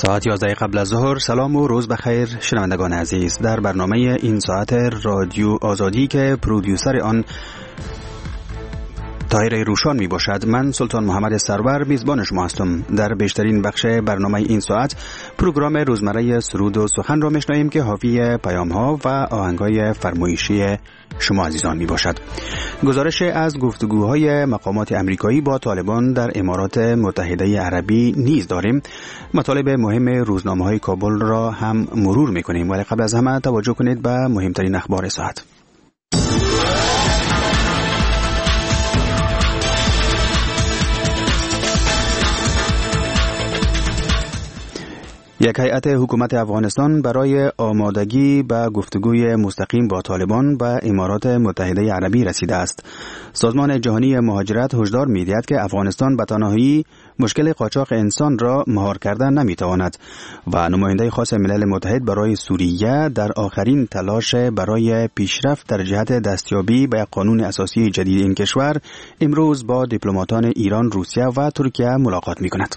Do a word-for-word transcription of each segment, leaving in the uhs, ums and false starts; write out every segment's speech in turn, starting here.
ساعت یازده قبل از ظهر. سلام و روز بخیر شنوندگان عزیز. در برنامه این ساعت رادیو آزادی که پرودیوسر آن طاهر روشان می باشد، من سلطان محمد سرور میزبان شما هستم. در بیشترین بخش برنامه این ساعت پروگرام روزمره سرود و سخن را میشنویم که حاوی پیام ها و آهنگ های فرمایشی شما عزیزان می باشد. گزارش از گفتگوهای مقامات امریکایی با طالبان در امارات متحده عربی نیز داریم. مطالب مهم روزنامه های کابل را هم مرور می کنیم، ولی قبل از همه توجه کنید به مهمترین اخبار ساعت. یک هیئت حکومت افغانستان برای آمادگی به گفتگوی مستقیم با طالبان به امارات متحده عربی رسیده است. سازمان جهانی مهاجرت هشدار می‌دهد که افغانستان به تنهایی مشکل قاچاق انسان را مهار کردن نمی‌تواند و نماینده خاص ملل متحد برای سوریه در آخرین تلاش برای پیشرفت در جهت دستیابی به قانون اساسی جدید این کشور امروز با دیپلماتان ایران، روسیه و ترکیه ملاقات می‌کند.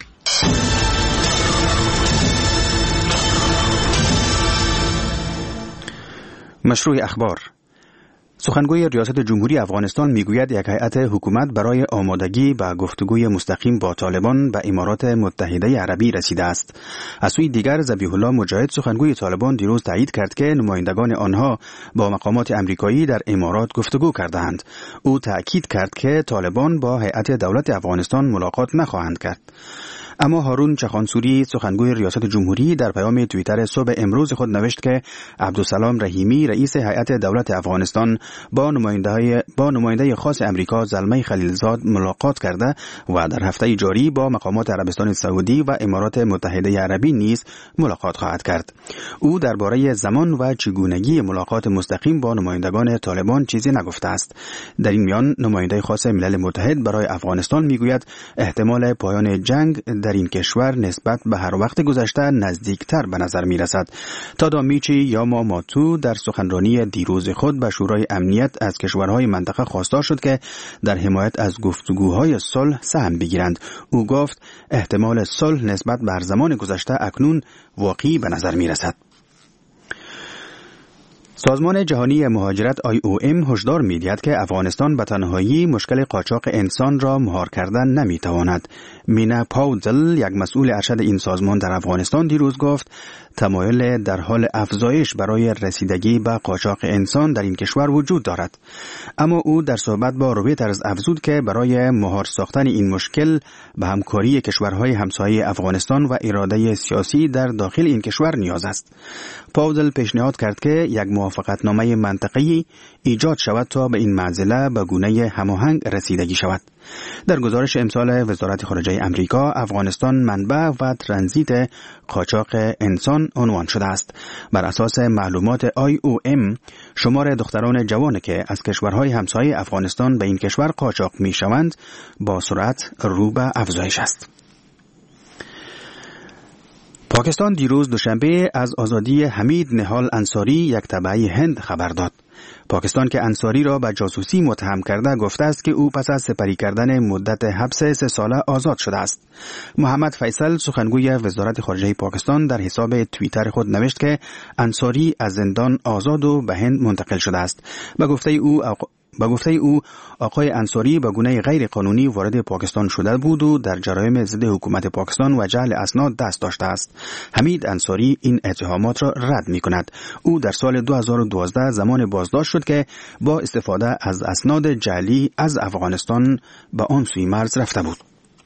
مشروع اخبار. سخنگوی ریاست جمهوری افغانستان میگوید یک هیئت حکومت برای آمادگی به گفتگوی مستقیم با طالبان به امارات متحده عربی رسیده است. از سوی دیگر ذبیح الله مجاهد سخنگوی طالبان دیروز تایید کرد که نمایندگان آنها با مقامات امریکایی در امارات گفتگو کردند. او تأکید کرد که طالبان با هیئت دولت افغانستان ملاقات نخواهند کرد. اما هارون چخانسوری سخنگوی ریاست جمهوری در پیام توییتر صبح امروز خود نوشت که عبدالسلام رحیمی رئیس هیئت دولت افغانستان با نماینده با نماینده خاص امریکا زلمه خلیلزاد ملاقات کرده و در هفته جاری با مقامات عربستان سعودی و امارات متحده عربی نیز ملاقات خواهد کرد. او درباره زمان و چگونگی ملاقات مستقیم با نمایندگان طالبان چیزی نگفته است. در این میان نماینده خاص ملل متحد برای افغانستان میگوید احتمال پایان جنگ در این کشور نسبت به هر وقت گذشته نزدیکتر به نظر می رسد. تادامیچی یاماماتو در سخنرانی دیروز خود به شورای امنیت از کشورهای منطقه خواستار شد که در حمایت از گفتگوهای صلح سهم بگیرند. او گفت احتمال صلح نسبت به هر زمان گذشته اکنون واقعی به نظر می رسد. سازمان جهانی مهاجرت آی او ام هشدار می‌دهد که افغانستان به تنهایی مشکل قاچاق انسان را مهار کردن نمی‌تواند. مینا پاودل، یک مسئول ارشد این سازمان در افغانستان، دیروز گفت تمایل در حال افزایش برای رسیدگی به قاچاق انسان در این کشور وجود دارد. اما او در صحبت با رویترز افزود که برای مهار ساختن این مشکل به همکاری کشورهای همسایه افغانستان و اراده سیاسی در داخل این کشور نیاز است. پاودل پیشنهاد کرد که یک موافقتنامه منطقه‌ای ایجاد شود تا به این معضله به گونه هماهنگ رسیدگی شود. در گزارش امسال وزارت خارجه امریکا، افغانستان منبع و ترانزیت قاچاق انسان عنوان شده است. بر اساس معلومات آی او ام، شمار دختران جوان که از کشورهای همسایه افغانستان به این کشور قاچاق می‌شوند با سرعت رو به افزایش است. پاکستان دیروز دوشنبه از آزادی حمید نهال انصاری، یک تبعی هند، خبر داد. پاکستان که انصاری را به جاسوسی متهم کرده گفته است که او پس از سپری کردن مدت حبس سه ساله آزاد شده است. محمد فیصل سخنگوی وزارت خارجه پاکستان در حساب توییتر خود نوشت که انصاری از زندان آزاد و به هند منتقل شده است. به گفته او با گفته او آقای انصاری به گونه غیر قانونی وارد پاکستان شده بود و در جرایم ضد حکومت پاکستان و جعل اسناد دست داشته است. حمید انصاری این اتهامات را رد می کند. او در سال دو هزار و دوازده زمان بازداشت شد که با استفاده از اسناد جعلی از افغانستان به آن سوی مرز رفته بود.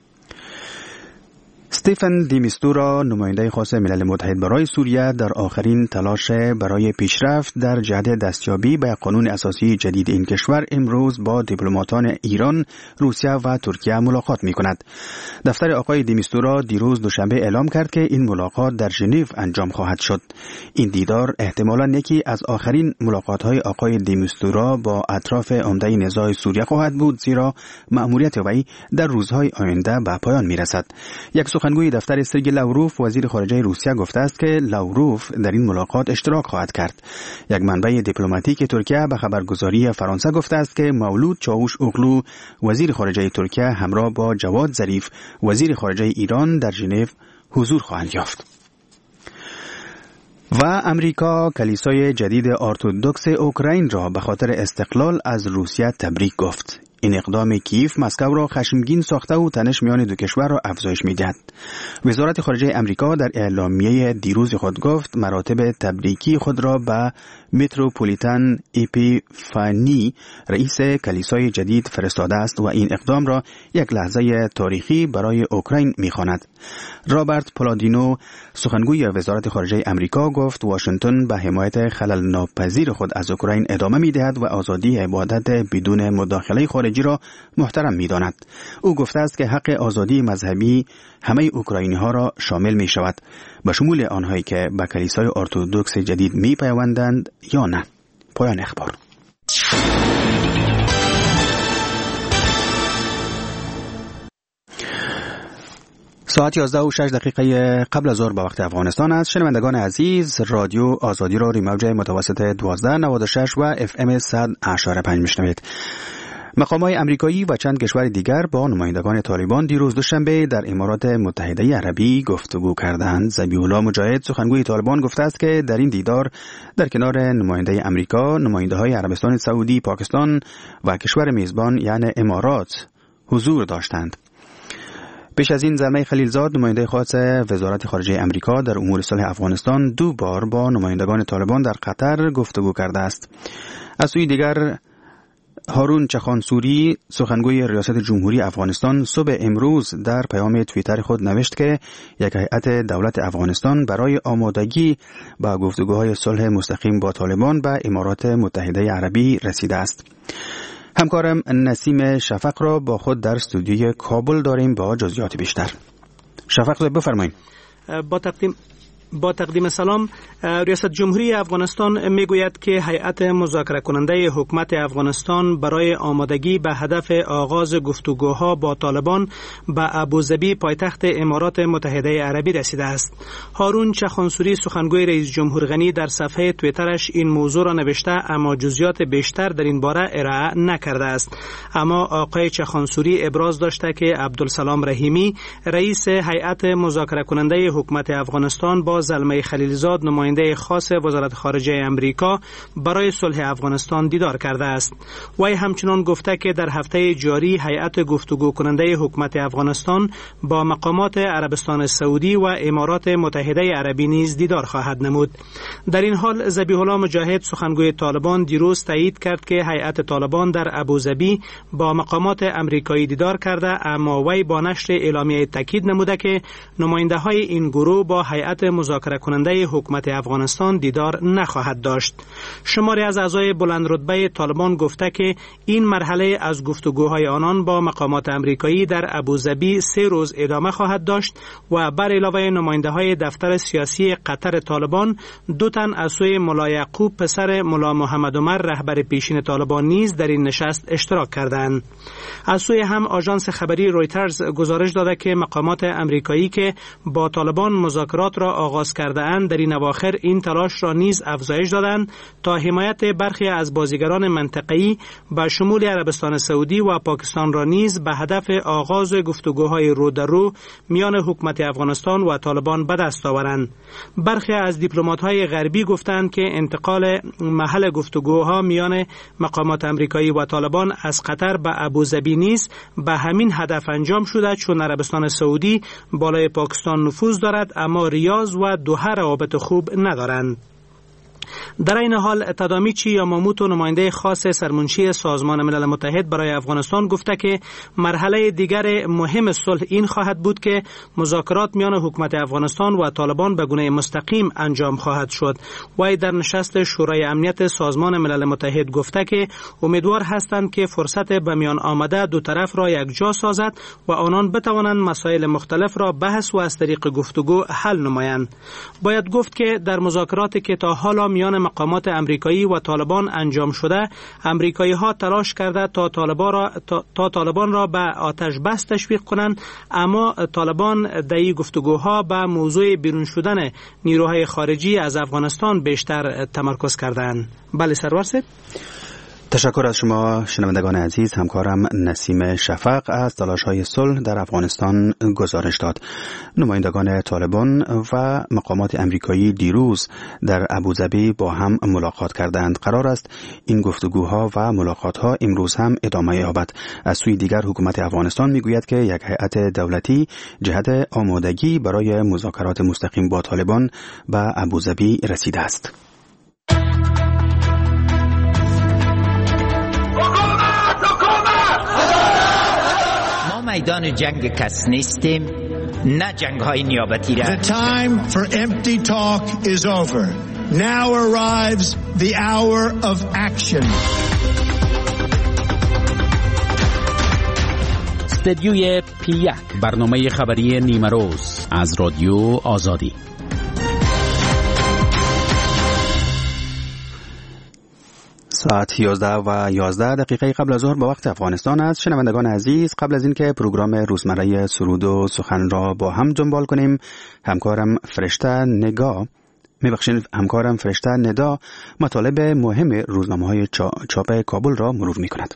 استیفن دی میستورا، نماینده خاص ملل متحد برای سوریه، در آخرین تلاش برای پیشرفت در جهت دستیابی به قانون اساسی جدید این کشور امروز با دیپلماتان ایران، روسیه و ترکیه ملاقات می کند. دفتر آقای دی میستورا دیروز دوشنبه اعلام کرد که این ملاقات در ژنو انجام خواهد شد. این دیدار احتمالاً یکی از آخرین ملاقات‌های آقای دی میستورا با اطراف عمده نزاع سوریه خواهد بود، زیرا مأموریت وی در روزهای آینده به پایان می رسد. یک سخنگوی دفتر سرگئی لاوروف، وزیر خارجه روسیه، گفته است که لاوروف در این ملاقات اشتراک خواهد کرد. یک منبع دیپلماتیک ترکیه به خبرگزاری فرانسه گفته است که مولود چاوش اوغلو، وزیر خارجه ترکیه، همراه با جواد ظریف، وزیر خارجه ایران، در ژنو حضور خواهند یافت. و امریکا کلیسای جدید ارتدوکس اوکراین را به خاطر استقلال از روسیه تبریک گفت. این اقدام کیف مسکو را خشمگین ساخته و تنش میان دو کشور را افزایش می‌دهد. وزارت خارجه امریکا در اعلامیه دیروز خود گفت مراتب تبریکی خود را به متروپولیتن اپیفانی رئیس کلیسای جدید فرستاده است و این اقدام را یک لحظه تاریخی برای اوکراین می‌خواند. رابرت پالادینو سخنگوی وزارت خارجه امریکا گفت واشنگتن به حمایت خلل ناپذیر خود از اوکراین ادامه می‌دهد و آزادی عبادت بدون مداخله خارجی را محترم می‌داند. او گفته است که حق آزادی مذهبی همه اوکراینی‌ها را شامل می‌شود، به شمول آنهایی که به کلیسای ارتدوکس جدید می‌پیوندند یا نه. پایان اخبار. ساعت یازده و شش دقیقه قبل از ظهر به وقت افغانستان است. شنوندگان عزیز، رادیو آزادی را روی موج متوسط دوازده نود و شش و اف ام صد و پنج میشنوید. مقامات آمریکایی و چند کشور دیگر با نمایندگان طالبان دیروز دوشنبه در امارات متحده عربی گفتگو کردند. ذبیح الله مجاهد سخنگوی طالبان گفته است که در این دیدار در کنار نماینده آمریکا، نماینده‌های عربستان سعودی، پاکستان و کشور میزبان یعنی امارات حضور داشتند. پیش از این زلمه خلیلزاد نماینده خاص وزارت خارجه آمریکا در امور صلح افغانستان دو بار با نمایندگان طالبان در قطر گفتگو کرده است. از سوی دیگر هارون چخانسوری سخنگوی ریاست جمهوری افغانستان صبح امروز در پیام توییتر خود نوشت که یک هیئت دولت افغانستان برای آمادگی با گفتگوهای صلح مستقیم با طالبان به امارات متحده عربی رسیده است. همکارم نسیم شفق را با خود در استودیوی کابل داریم با جزئیات بیشتر. شفق بفرمایید. با تقدیم با تقدیم سلام، ریاست جمهوری افغانستان میگوید که هیئت مذاکره کننده حکومت افغانستان برای آمادگی به هدف آغاز گفتگوها با طالبان به ابوظبی پایتخت امارات متحده عربی رسیده است. هارون چخانسوری سخنگوی رئیس جمهور غنی در صفحه توییترش این موضوع را نوشته اما جزئیات بیشتر در این باره ارائه نکرده است. اما آقای چخانسوری ابراز داشته که عبدالسلام رحیمی رئیس هیئت مذاکره کننده حکومت افغانستان با زلمه خلیلزاد نماینده خاص وزارت خارجه امریکا برای صلح افغانستان دیدار کرده است. وی همچنان گفته که در هفته جاری هیئت گفتگو کننده حکومت افغانستان با مقامات عربستان سعودی و امارات متحده عربی نیز دیدار خواهد نمود. در این حال ذبیح الله مجاهد سخنگوی طالبان دیروز تایید کرد که هیئت طالبان در ابوظبی با مقامات امریکایی دیدار کرده، اما وی با نشر اعلامیه تاکید نموده که نماینده های این گروه با هیئت مذاکره کننده حکومت افغانستان دیدار نخواهد داشت. شماری از اعضای بلند رتبه طالبان گفته که این مرحله از گفتگوهای آنان با مقامات امریکایی در ابوظبی سه روز ادامه خواهد داشت و بر علاوه نماینده های دفتر سیاسی قطر طالبان، دو تن از سوی ملا یعقوب پسر ملا محمد عمر رهبر پیشین طالبان نیز در این نشست اشتراک کردند. از سوی هم آژانس خبری رویترز گزارش داده که مقامات امریکایی که با طالبان مذاکرات را آغاز کرده اند در این اواخر این تلاش را نیز افزایش دادند تا حمایت برخی از بازیگران منطقه‌ای به شمول عربستان سعودی و پاکستان را نیز به هدف آغاز گفتگوهای رو در رو میان حکومت افغانستان و طالبان به دست آورند. برخی از دیپلمات‌های غربی گفتند که انتقال محل گفتگوها میان مقامات امریکایی و طالبان از قطر به ابوظبی نیز به همین هدف انجام شده، چون عربستان سعودی بالای پاکستان نفوذ دارد اما ریاض و دوحه روابط خوب ندارند. در این حال تادامیچی یاماموتو نماینده خاص سرمنشی سازمان ملل متحد برای افغانستان گفته که مرحله دیگر مهم صلح این خواهد بود که مذاکرات میان حکومت افغانستان و طالبان به گونه مستقیم انجام خواهد شد. وی در نشست شورای امنیت سازمان ملل متحد گفته که امیدوار هستند که فرصت به میان آمده دو طرف را یکجا سازد و آنان بتوانند مسائل مختلف را بحث و از طریق گفتگو حل نمایند. باید گفت که در مذاکراتی که تا حالا میان مقامات امریکایی و طالبان انجام شده، امریکایی ها تلاش کرده تا طالبان را تا, تا طالبان را به آتش بس تشویق کنند، اما طالبان در این گفتگوها به موضوع بیرون شدن نیروهای خارجی از افغانستان بیشتر تمرکز کردند. بله سرور صاحب. تشکر از شما شنوندگان عزیز. همکارم نسیم شفق از تلاش‌های صلح در افغانستان گزارش داد. نمایندگان طالبان و مقامات امریکایی دیروز در ابوظبی با هم ملاقات کردند. قرار است این گفتگوها و ملاقات‌ها امروز هم ادامه یابد. از سوی دیگر حکومت افغانستان میگوید که یک هیئت دولتی جهت آمادگی برای مذاکرات مستقیم با طالبان به ابوظبی رسیده است. میدان جنگ کس نیستیم، نه جنگ های نیابتی را. The time for empty talk is over. Now arrives the hour of action. استدیوی پی یک، برنامه خبری نیمروز از رادیو آزادی. ساعت یازده و یازده دقیقه قبل از ظهر با وقت افغانستان است. شنوندگان عزیز، قبل از اینکه پروگرام روزمره سرود و سخن را با هم دنبال کنیم، همکارم فرشته نگاه میبخشید همکارم فرشته ندا مطالب مهم روزنامه‌های چاپ کابل را مرور می‌کند.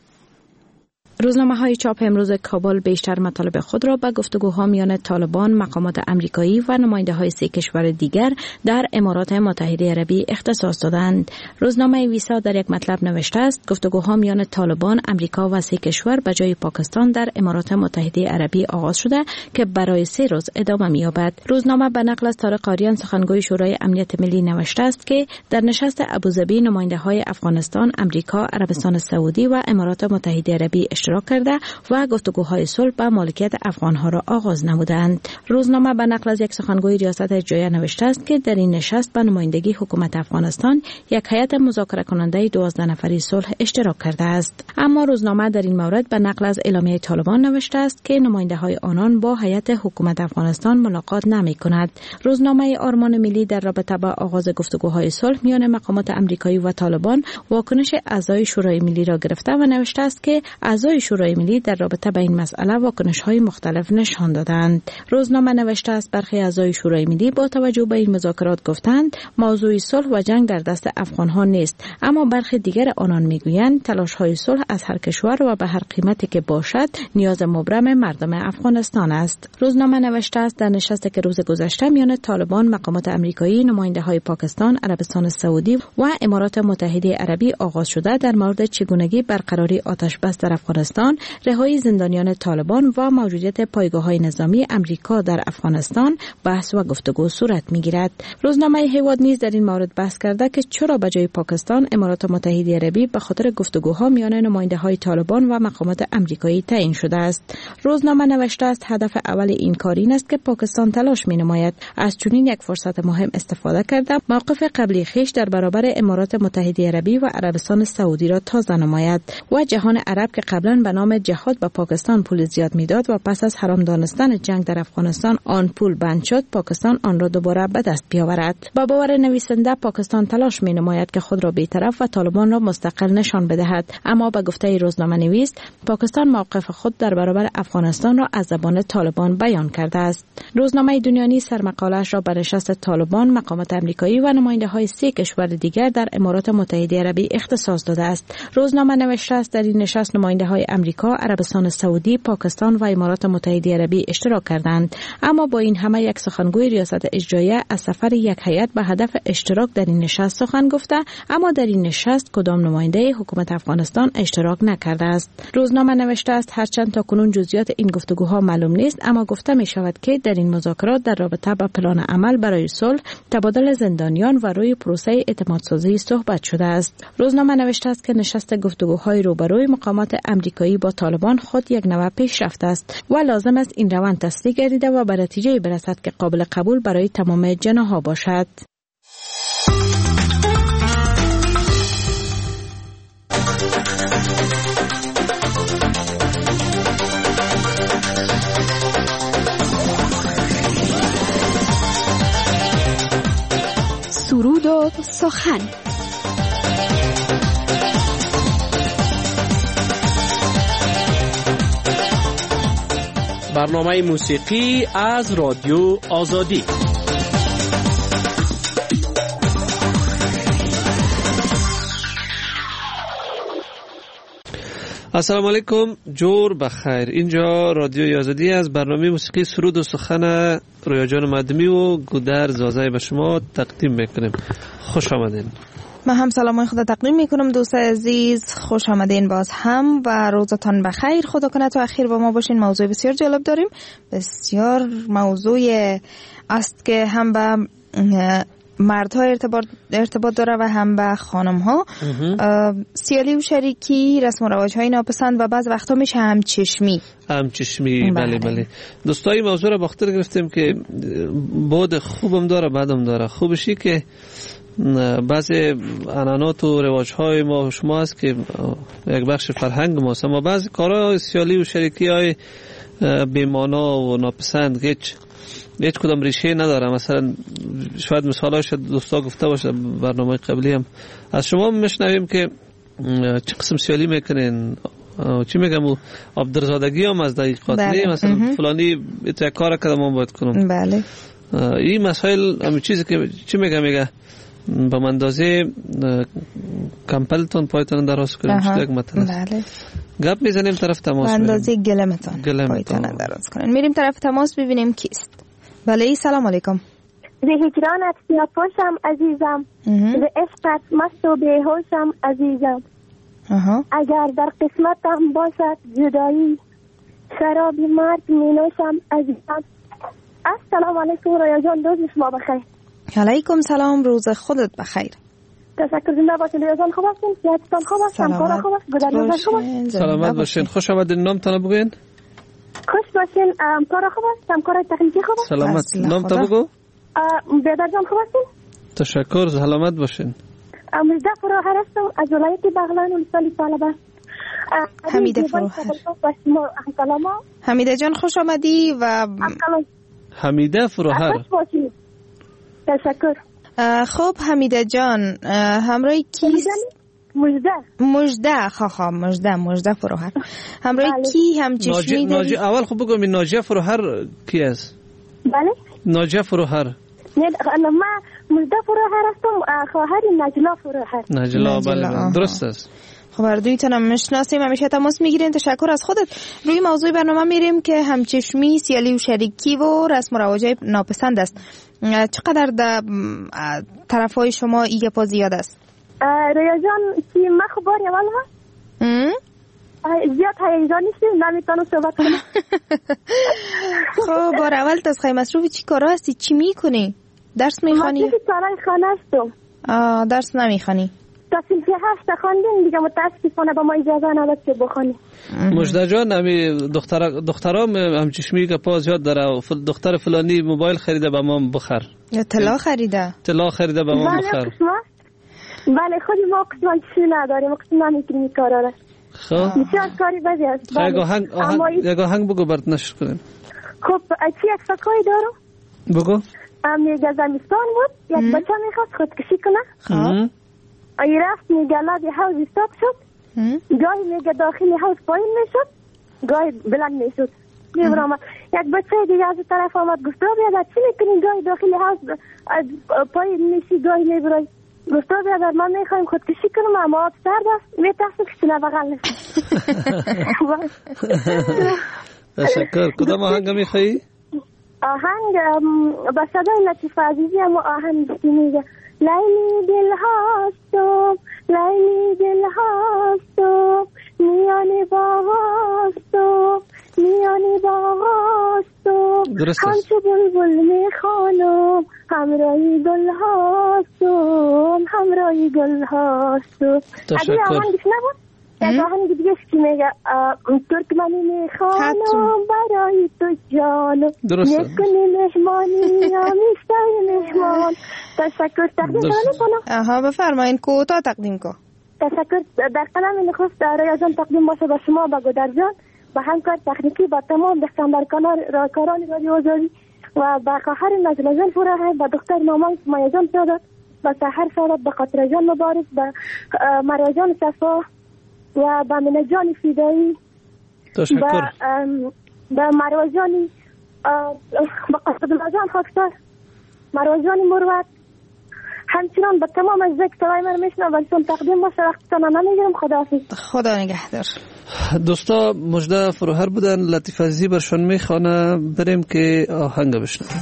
روزنامه‌های چاپ امروز کابل بیشتر مطالب خود را به گفتگوها میان طالبان، مقامات امریکایی و نماینده‌های سه کشور دیگر در امارات متحده عربی اختصاص دادند. روزنامه ویسا در یک مطلب نوشته است گفتگوها میان طالبان، امریکا و سه کشور به جای پاکستان در امارات متحده عربی آغاز شده که برای سه روز ادامه می‌یابد. روزنامه به نقل از طارق آریان سخنگوی شورای امنیت ملی نوشته است که در نشست ابوظبی نماینده‌های افغانستان، امریکا، عربستان سعودی و امارات متحده عربی اشتراک کرده و گفتگوهای صلح به مالکیت افغانها را آغاز نمودند. روزنامه به نقل از یک سخنگوی ریاست اجرایی نوشته است که در این نشست به نمایندگی حکومت افغانستان یک هیئت مذاکره کننده دوازده نفری صلح اشتراک کرده است. اما روزنامه در این مورد به نقل از اعلامیه طالبان نوشته است که نماینده‌های آنان با هیئت حکومت افغانستان ملاقات نمی‌کند. روزنامه آرمان ملی در رابطه با آغاز گفتگوهای صلح میان مقامات امریکایی و طالبان واکنش اعضای شورای ملی را گرفته و نوشته است که اعضای شورای ملی در رابطه با این مسئله واکنش‌های مختلف نشان دادند. روزنامه نوشته است برخی اعضای شورای ملی با توجه به این مذاکرات گفتند موضوع صلح و جنگ در دست افغان‌ها نیست، اما برخی دیگر آنان میگویند تلاش‌های صلح از هر کشور و به هر قیمتی که باشد نیاز مبرم مردم افغانستان است. روزنامه نوشته است در نشستی که روز گذشته میان طالبان، مقامات امریکایی، نماینده‌های پاکستان، عربستان سعودی و امارات متحده عربی آغاز شده در مورد چگونگی برقراری آتش بس در افغانستان، رهایی زندانیان طالبان و موجودیت پایگاه‌های نظامی امریکا در افغانستان بحث و گفتگو صورت می‌گیرد. روزنامه هیواد نیز در این مورد بحث کرده که چرا به جای پاکستان امارات متحده عربی به خاطر گفتگوها میان نماینده‌های طالبان و مقامات امریکایی تعیین شده است. روزنامه نوشته است هدف اول این کار این است که پاکستان تلاش می‌نماید از چنین یک فرصت مهم استفاده کرده موقف قبلی خویش در برابر امارات متحده عربی و عربستان سعودی را تازه نماید و جهان عرب که قبلا به نام جهاد به پاکستان پول زیاد میداد و پس از حرام دانستن جنگ در افغانستان آن پول بند شد، پاکستان آن را دوباره به دست بیاورد. با باور نویسنده پاکستان تلاش می نماید که خود را بی‌طرف و طالبان را مستقل نشان بدهد، اما به گفته روزنامه نویس پاکستان موقف خود در برابر افغانستان را از زبان طالبان بیان کرده است. روزنامه دنیا نیز سرمقاله‌اش را به نشست طالبان، مقامات امریکایی و نماینده‌های سه کشور دیگر در امارات متحده عربی اختصاص داده است. روزنامه نوشته است در این نشست نماینده‌های امریکا، عربستان سعودی، پاکستان و امارات متحده عربی اشتراک کردند، اما با این همه یک سخنگوی ریاست اجرایی از سفر یک هیئت به هدف اشتراک در این نشست سخن گفته، اما در این نشست کدام نماینده حکومت افغانستان اشتراک نکرده است. روزنامه نوشته است هرچند تاکنون جزئیات این گفتگوها معلوم نیست، اما گفته می شود که در این مذاکرات در رابطه با پلان عمل برای صلح، تبادل زندانیان و روی پروسه اعتمادسازی صحبت شده است. روزنامه نوشته است که نشست گفتگوهای روبروی مقامات امریکایی با طالبان خود یک نوع پیشرفت است و لازم است این روند تصدیق گردیده و به نتیجه برسد که قابل قبول برای تمام جناح‌ها باشد. سرود و سخن. برنامه موسیقی از رادیو آزادی. السلام علیکم، جور بخیر. اینجا رادیو یازدی از برنامه موسیقی سرود و سخن رویا جان مدمی و گودر زازای به شما تقدیم میکنیم. خوش آمدین. من هم سلام خدا تقدیم میکنم دوست عزیز، خوش آمدین باز هم و روزتان بخیر. خدا کنه تو اخیر با ما باشین. موضوع بسیار جالب داریم، بسیار موضوع است که هم به مردها ارتباط ارتباط داره و هم به خانم ها. سیالی و شریکی، رسم و رواج های ناپسند و بعض وقتا میشه هم چشمی هم چشمی بله بله. دوستای موضوع رو باختر گرفتیم که بود خوبم داره بدم داره. خوبشی که بعضی عنعنات و رواج های ما شما است که یک بخش فرهنگ ما است، اما بعضی کارهای سیالی و شریکی های بی‌معنا و ناپسند هیچ هیچ کدام ریشه نداره. مثلا شاید مثالاش دوستا گفته باشه برنامه قبلی هم از شما میشنویم که چه قسم سیالی میکنین، چی میگم و عبدالرزادگی هم از دقیقات نه مثلا فلانی تو یک کار کردم من باید کنم. بله این مسائل همین چیزی که چی میگم میگه به اندازه کمپلتون پایتون دراز کنیم چه یک متن. بله گپ میزنیم طرف تماس. به اندازه گلمتون پایتون دراز کنیم. میریم طرف تماس ببینیم کیست. بله سلام علیکم. به هجرانت سیاپوشم عزیزم، به عشقت مست و بیهوشم عزیزم. اها. اگر در قسمتم باشد جدایی، شراب مرگ می نوشم عزیزم. السلام علیکم رویا جان، روز شما بخیر. علیکم سلام، روز خودت بخیر. تشکر. زنده باشین رویا جان. خوب هستین؟ صحتتان خوب است؟ کارا خوب است؟ گذر خوب است؟ سلامت باشین. خوش آمدید. نامتون بگوین. خوش باشین. کارا خوب است؟ همکار تکنیکی خوب است؟ سلامت. نامتون بگو. بیادر جان خوب هستین؟ تشکر. سلامت باشین. مجده فروهر هستم از ولایت بغلان ولسوالی طالبان. حمیده فروهر. حمیده جان خوش آمدی و حمیده فروهر. خوش باشید. تشکر. خب حمیده جان همراه کیست؟ مجده. مجده خاخا مجده مجده فروهر. همراه کی هم چشمی داری؟ اول خب بگو من ناجیه فروهر کی است؟ بله. ناجیه فروهر. نه ما مجده فروهر هستم، خواهر نجلا فروهر. نجلا بله درست است. خب هر دویتون هم میشناسیم، همیشه تماس میگیرین. تشکر از خودت. روی موضوع برنامه میریم که همچشمی، سیالی و شریکی و رسم و رواج ناپسند است. چقدر در طرفای شما ایگه پا زیاد است؟ رویا جان که من خبار اول ها زیاد هیجان نیستی، نمیتونم صحبت کنم. خب بار اول تسخی مصروفی چی کارا هستی؟ چی میکنی؟ درس میخوانی؟ من چیزی کارای خانه هستم. آه درس نمیخوانی؟ تا سلفی هشت خواندیم دیگه، متاسفانه با ما اجازه نداد که بخونیم. مجده جان همی دختر دخترام همچشمی که پا زیاد داره، دختر فلانی موبایل خریده به ما بخر، یا طلا خریده طلا خریده به ما بخر. بله خودی ما قسمان چی نداریم، قسم نمیکنیم کارا را. خب بسیار کاری بدی است. یک آهنگ یک آهنگ بگو برات نشر کنیم. خب چی یک فکایی دارم بگو. میگه زمستان بود، یک بچه میخواست خودکشی کنه. خب ای رفت میگه لابی حوض استاپ شد، گاهی میگه داخلی حوض پایین میشد، گاهی بلند میشد. میبرم یک بچه دیگه از طرف آمد گفت بیادر چی میکنی؟ گاهی داخلی حوض پایین میشی گاهی میبرای. گفت بیادر من میخوایم خودکشی کنم اما آب سرد است، میترسم که چونه بغل نشد. تشکر. کدام آهنگ میخوایی؟ آهنگ با صدای لطیف عزیزی اما آهنگ میگه لیلی دل هاستم، لیلی دل هاستم، میانی باغ هاستم، میانی باغ هاستم، همچو بلبل میخوانم، همراهی گل هاستم، همراهی گل هاستم. اگه آهنگش نبود یک آهنگ دیگه که میگه ترکمنی میخوانم برای تو جانم، نکنی مهمانی یا میشتای مهمان. تشکر. تقدیم کنم. آها بفرمایین. کوتا تقدیم کن. تشکر. در قلم نخست رویا جان تقدیم باشه به شما، به گودر جان، به همکار تکنیکی، به تمام دستاندرکاران رادیو آزادی و به خواهر نجلا جان فروهر، به دختر مامان سمایه جان سعادت، به سحر سعادت، به خاطر جان مبارک، به مریا جان صفا و به من جان فیدایی. تشکر. به مروا جانی، به قصد الله جان خاکسار، مروا جان مروت، همچنان به تمام اجزای که صدای من میشنم ولی چون تقدیم باشه وقتتان نمیگیرم. خداحافظ. خدا نگهدار. دوستا مجده فروهر بودن، لطیف عزیزی برشان میخوانه، بریم که آهنگ بشنویم.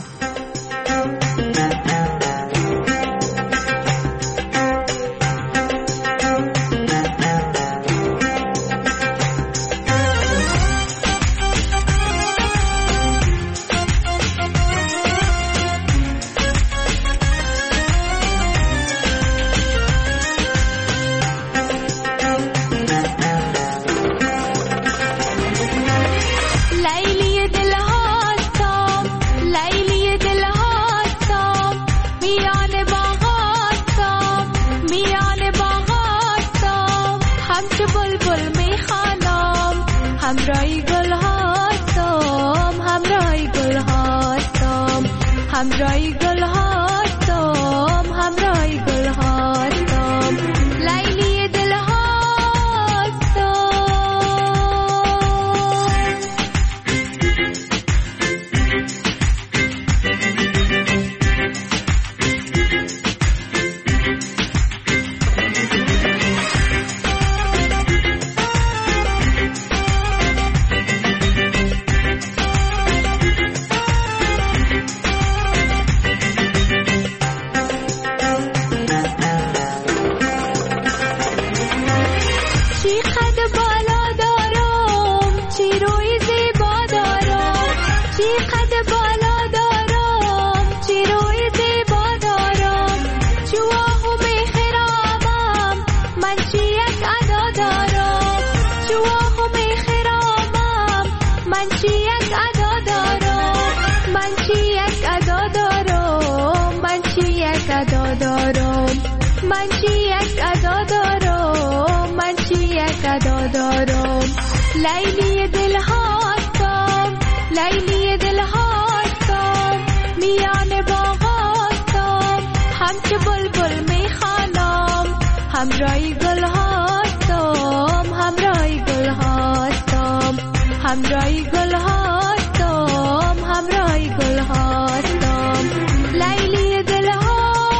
همراهی گل هاتم همراهی گل هاتم لیلی دل هاتم من چی یک ادا دارم من چی یک ادا دارم لیلی دل هاتم لیلی دل هاتم میان باغاتم همچه بلبل میخوانم همراهی گل هاتم همراهی گل هاتم همراهی گل هاتم همراهی گل هاتم لیلی دل هاتم.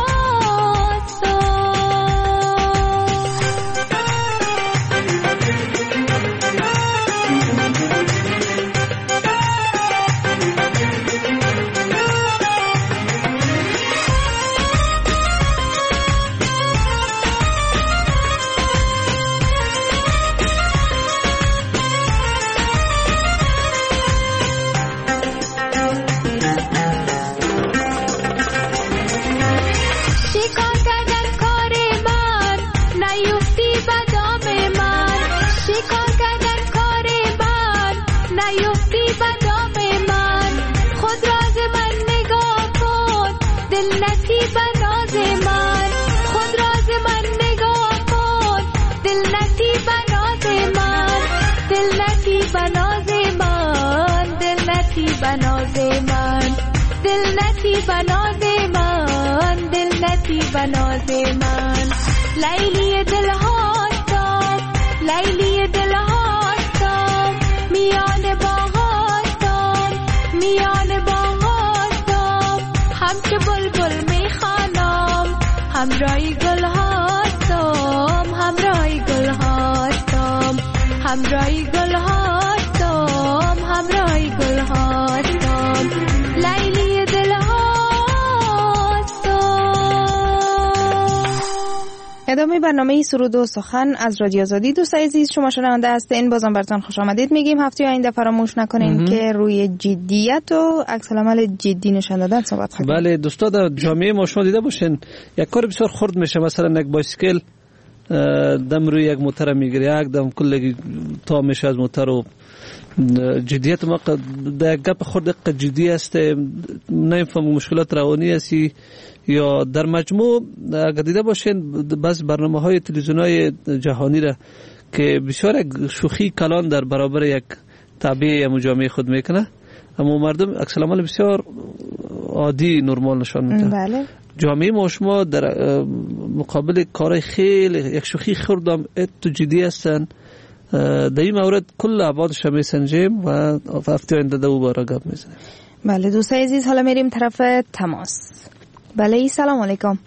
بناز من دل نتی بناز من دل نتی بناز من لیلی دل هاتم لیلی دل هاتم میان باغاتم میان باغاتم همچه بلبل میخوانم همراهی گل هاتم همراهی گل هاتم همراهی گل هاتم همراهی گل هاتم لیلی دل هاتم. ادامه برنامه سرود و سخن از رادیو آزادی. دوست عزیز شما شنونده هستین، بازم براتون خوش آمدید میگیم. هفته آینده فراموش نکنین که روی جدیت و عکس العمل جدی نشان دادن صحبت کنیم. بله دوستا، در جامعه ما شما دیده باشین یک کار بسیار خرد میشه، مثلا یک بایسکل دم روی یک موتر میگیره، یک دم کلگی تا میشه از موتر و جدیت ما در گپ خورد جدی است، نمیفهم مشکلات روانی هستی یا در مجموع اگر دیده باشین بس برنامه های تلویزیون های جهانی را که بسیار یک شوخی کلان در برابر یک طبیعه یا جامعه خود میکنه، اما مردم عکس العمل بسیار عادی نرمال نشان میده. بله. جامعه ما شما در مقابل کارهای خیلی یک شوخی خوردم ات جدی هستن، در این مورد کل ابعادش می سنجیم و هفته آینده دوباره گپ میزنیم. بله دوستای عزیز، حالا میریم طرف تماس. بله سلام علیکم.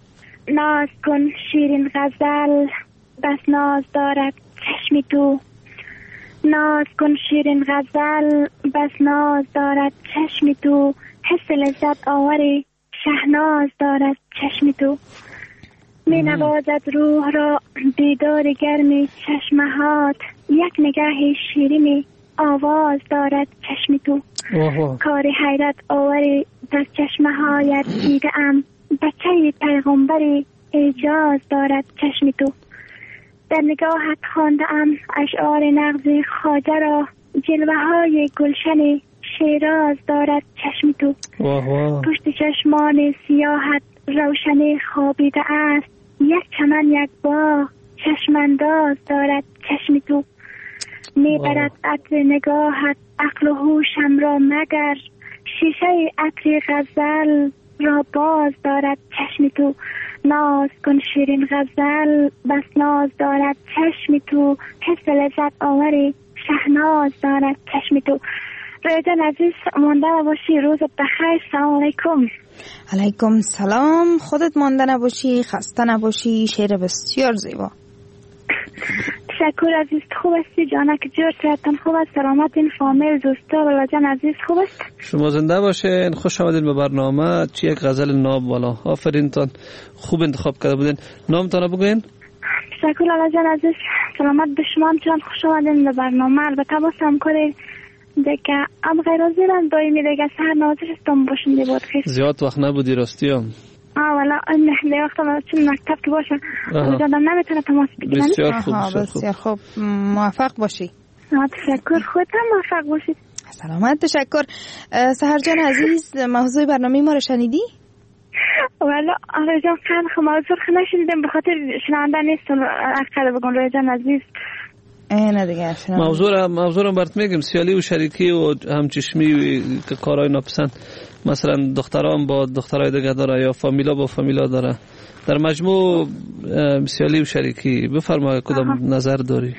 ناز کن شیرین غزل بس ناز دارد چشم تو. ناز کن شیرین غزل بس ناز دارد چشم تو. حس لذت آوری شهناز دارد چشم تو. می نوازد روح را دیدار گرمی چشمهات. یک نگاه شیرینی آواز دارد چشم تو. کار حیرت آوری در چشمهایت دیده ام. بچه پیغمبری اعجاز دارد چشم تو. در نگاهت خوانده ام اشعار نغز خواجه را. جلوه های گلشن شیراز دارد چشم تو. پشت چشمان سیاحت روشنی خوابیده است. یک چمن یک باغ چشمانداز دارد چشم تو. میبرد عطر نگاهت عقل و هوشم را مگر. شیشه عطر غزل را باز دارد چشم تو. ناز کن شیرین غزل بس ناز دارد چشم تو. حس لذت آوری شهناز دارد چشم تو. رایجان عزیز مانده نباشی. روزت بخیر. سلام علیکم. علیکم سلام. خودت مانده نباشی، خسته نباشی. شعر بسیار زیبا. تشکر عزیز. خوب هستی؟ جانک جور صحتان خوب است؟ سلامت این فامیل دوستا و جان عزیز خوب است؟ شما زنده باشین. خوش آمدین به برنامه. چی یک غزل ناب والا. آفرین تان. خوب انتخاب کرده بودین. نامتان بگوین. تشکر الله جان عزیز. سلامت به شما. چند خوش آمدین به برنامه. البته با همکاری دیگه ام غیر از این دایمی دیگه سهر نوازش استم باشم دی بود خیر. زیاد وقت نبودی راستی هم. آه والا نه وقت ما چون مکتب که باشه جدا نمیتونه تماس بگیرم. بسیار خوب. بسیار خوب. موفق باشی. تشکر. خودت هم موفق باشید. سلامت. تشکر. سهر جان عزیز موضوع برنامه ما رو شنیدی؟ والا آره جان خیلی خوب. موضوع خیلی نشنیدم به خاطر شنونده نیستم. اکثر بگم روی جان عزیز. نه دیگه موضوع موضوع برات میگم. سیالی و شریکی و همچشمی که کارهای ناپسند مثلا دختران با دخترای دیگه داره یا فامیلا با فامیلا داره. در مجموع سیالی و شریکی بفرمایید کدام نظر داری؟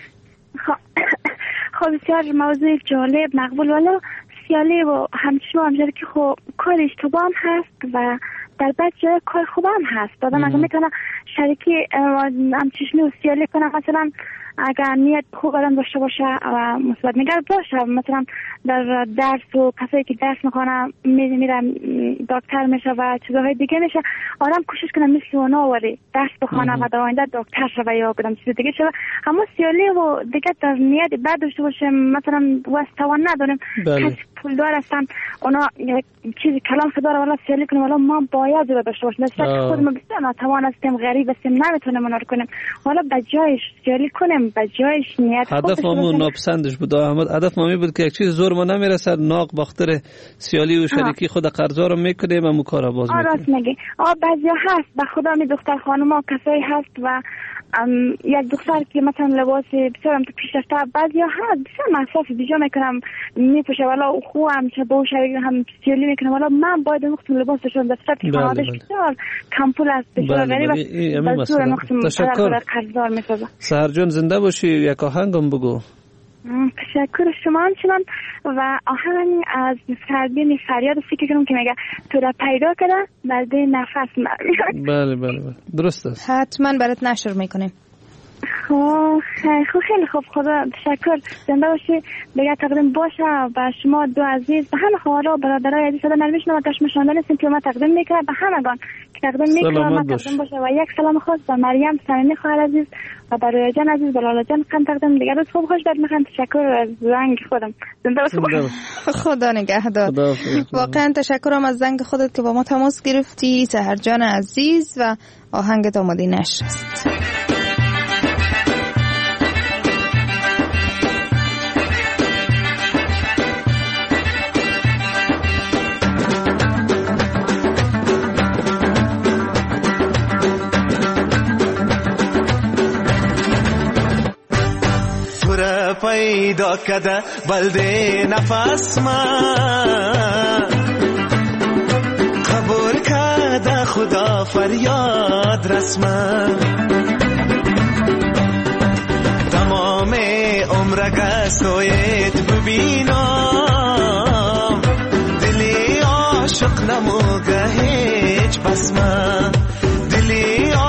خب بسیار موضوع جالب مقبول. والا سیالی و همچشمی و همشریکی خب کار اشتباه هم هست و در بعد جای کار خوب هم هست. آدم اگه میتونه شریکی همچشمی و سیالی کنه مثلا اگر نیت خوب آدم داشته باشه و مثبت نگر باشه. مثلا در درس و کسایی که درس میکنه میره دکتر میشه و چیزهای دیگه میشه. آدم کوشش کنه مثل اونا ولی درس بخونه و در آینده دکتر شه یا بدم چیز دیگه شه. اما سیالی و دیگه در نیت بد داشته باشه مثلا واسطوان نداریم. کسی پول دار هستن اونا چیزی کلام داره ولی سیالی کنه ولی ما باید رو داشته باشیم. مثلا خود ما بسیار ناتوان هستیم، غریب هستیم، نمیتونیم اونا رو کنیم. حالا بجایش سیالی کنیم بجایش نیت هدف ما ناپسندش بود. احمد هدف ما می بود که یک چیز زور ما نمیرسد ناق باختر سیالی و شریکی خود قرضا رو میکنیم و مکارا باز میکنیم. راست میگی. آ بعضیا هست به خدا می دختر خانوما کسایی هست و یک دختر که مثلا لباس بسیارم تو پیش رفته بعضیا هست بسیار مصرف بیجا میکنم میپوشه ولی خو هم چه با شریک هم سیالی میکنم ولی من باید مختم لباس بشون دسته پیش خانوادش بسیار کمپول است بسیار غریب است. تشکر. قرضدار میسازه. سهر جان زنده باشی. یک آهنگم بگو. تشکر شما همچنان و آهنگ از سربین فریاد فکر کنم که میگه تو را پیدا کردم بعد نفس مرمی. بله بله بله درست است. حتما برات نشر میکنیم. خب خیلی خیلی خوب. خدا تشکر. زنده باشی. بگه تقدیم باشه و شما دو عزیز به همه خواهرها برادرای عزیز صدا نرمیشن و تشمشانده نیستیم که ما تقدیم میکنم به همگان که تقدیم میکنم ما تقدیم باشه و یک سلام خاص به مریم صمیمی خواهر عزیز و برای جان عزیز به لالا جان خان تقدیم. دیگه روز خوب خوش بد میخوام. تشکر از زنگ خودم. زنده باشی. خدا نگهدار. واقعا تشکرم از زنگ خودت که با ما تماس گرفتی. سهر جان عزیز و آهنگت آماده نشر است. پیدا کده بلده نفس من قبول کده خدا فریاد رسمن تمام عمر گستویت ببینم دلی عاشق نموگه هیچ بس من دلی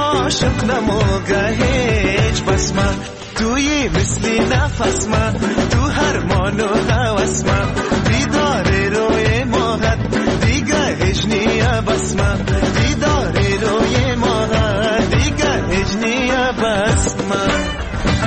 موقع هیچ بس من توی مثلی نفس من تو هر مانو هوس من دیدار روی ماهت دیگه هجنیه بس من دیدار روی ماهت دیگه هجنیه بس من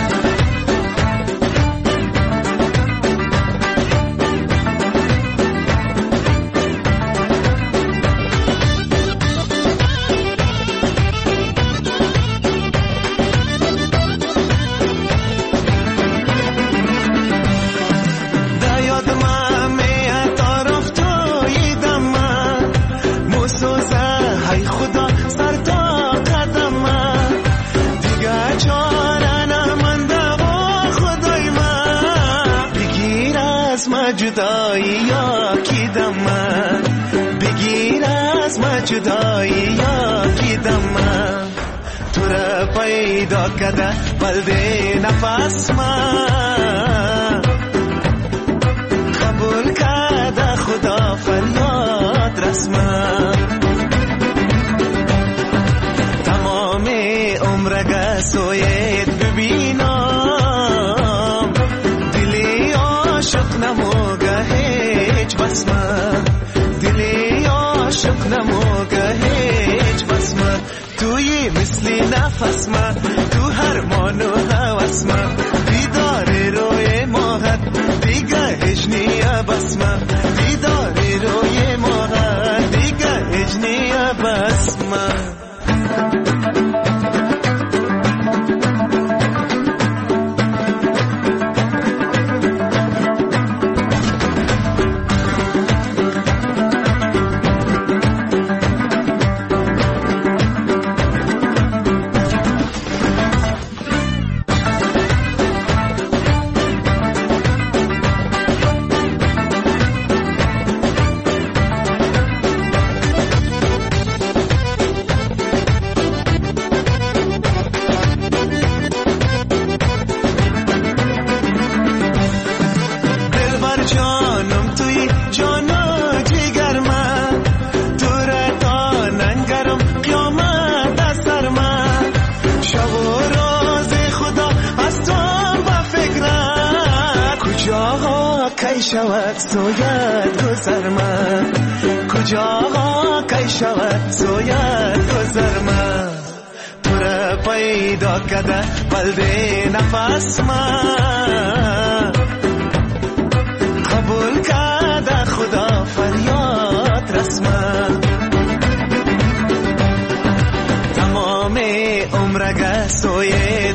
جدایی یا کیدم من بگیر از ما جدایی یا کیدم من تو را پیدا کده بلده نفس من قبول کده خدا فریاد رسمن تمام عمرگه سویت ببینم دلی عاشق نموگه هیچ بس من دلی عاشق نموگه هیچ بس من توی مثلی نفس من تو هر مانو هوس من دیدار روی ماهت دیگه هجنیه بس من دیدار روی ماهت دیگه هجنیه بس من شود سویت گذر من کجا کی شود سویت گذر من تو را پیدا کده بلده نفس من قبول کده خدا فریاد رسمن تمام عمرگه سویت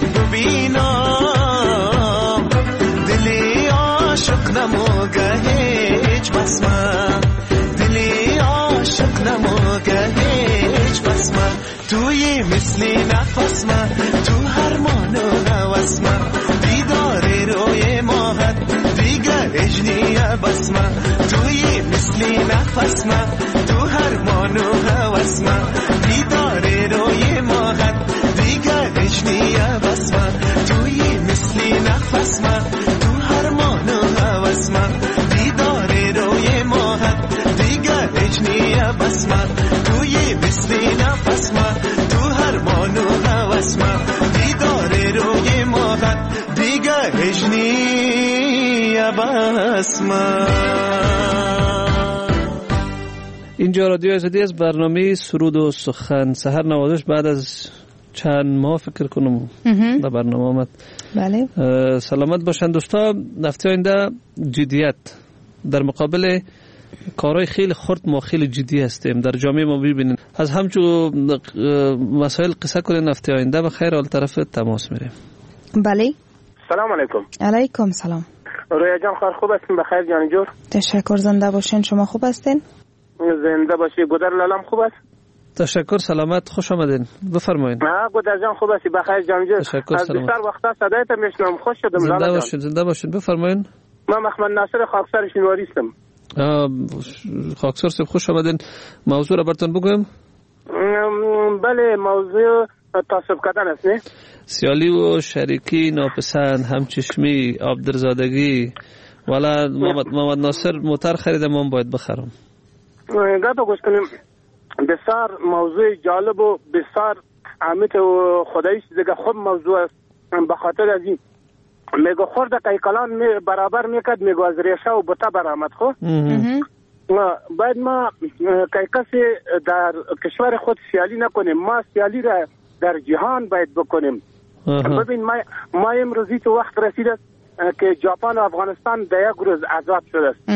ببینم دلی عاشق نموگه هیچ بس من دلی عاشق نموگه هیچ بس من توی مثلی نفس من تو هر مانو هوس من دیدار روی ماهت دیگه هجنیه بس من توی مثلی نفس من تو هر مانو هوس من دیدار روی ماهت دیگه هجنیه بس من توی مثلی نفس من تو هر مانو هوس من دیدار روی ماهت دیگه هجنیه بس من توی مثلی نفس من تو هر مانو هوس من دیدار روی ماهت دیگه هجنیه بس من. اینجا رادیو آزادی از برنامه سرود و سخن سحر نوازش بعد از چند ماه فکر کنم به برنامه آمد. بله. سلامت باشند دوستان. هفته آینده جدیت در مقابل کارهای خیلی خرد ما خیلی جدی هستیم در جامعه ما. ببینید از همچون مسائل قصه کنین هفته آینده به خیر. حال طرف تماس میریم. بله. سلام علیکم. علیکم سلام. رویا جان خیر خوب هستین؟ بخیر جان جور. تشکر. زنده باشین. شما خوب هستین؟ زنده باشی. گودر لالم خوب است؟ تشکر. سلامت. خوش آمدین. بفرمایید. ها گودر جان خوب هستی؟ بخیر جان جور. تشکر. از بسیار وقتا صدایت میشنم. خوش شدم. زنده باشین. زنده باشین. بفرمایید. من محمد ناصر خاکسار شینواری هستم. خاکسار صاحب خوش آمدین. موضوع را براتون بگویم. بله موضوع تعصب کردن است نه؟ سیالی و شریکی ناپسند، همچشمی، آبدرزادگی. والا محمد, محمد ناصر موتر خریدم من باید بخرم. گاتا گوش کنیم بسیار موضوع جالب و بسیار امیت خدایش دیگه خوب موضوع است. به خاطر از این میگه خورد قیقلان می برابر میکرد میگه از ریشه و بوته برآمد. خب باید ما که کسی در کشور خود سیالی نکنیم، ما سیالی را در جهان باید بکنیم. ببین ما ما امروزی تو وقت رسید است که ژاپن و افغانستان در یک روز آزاد شده است.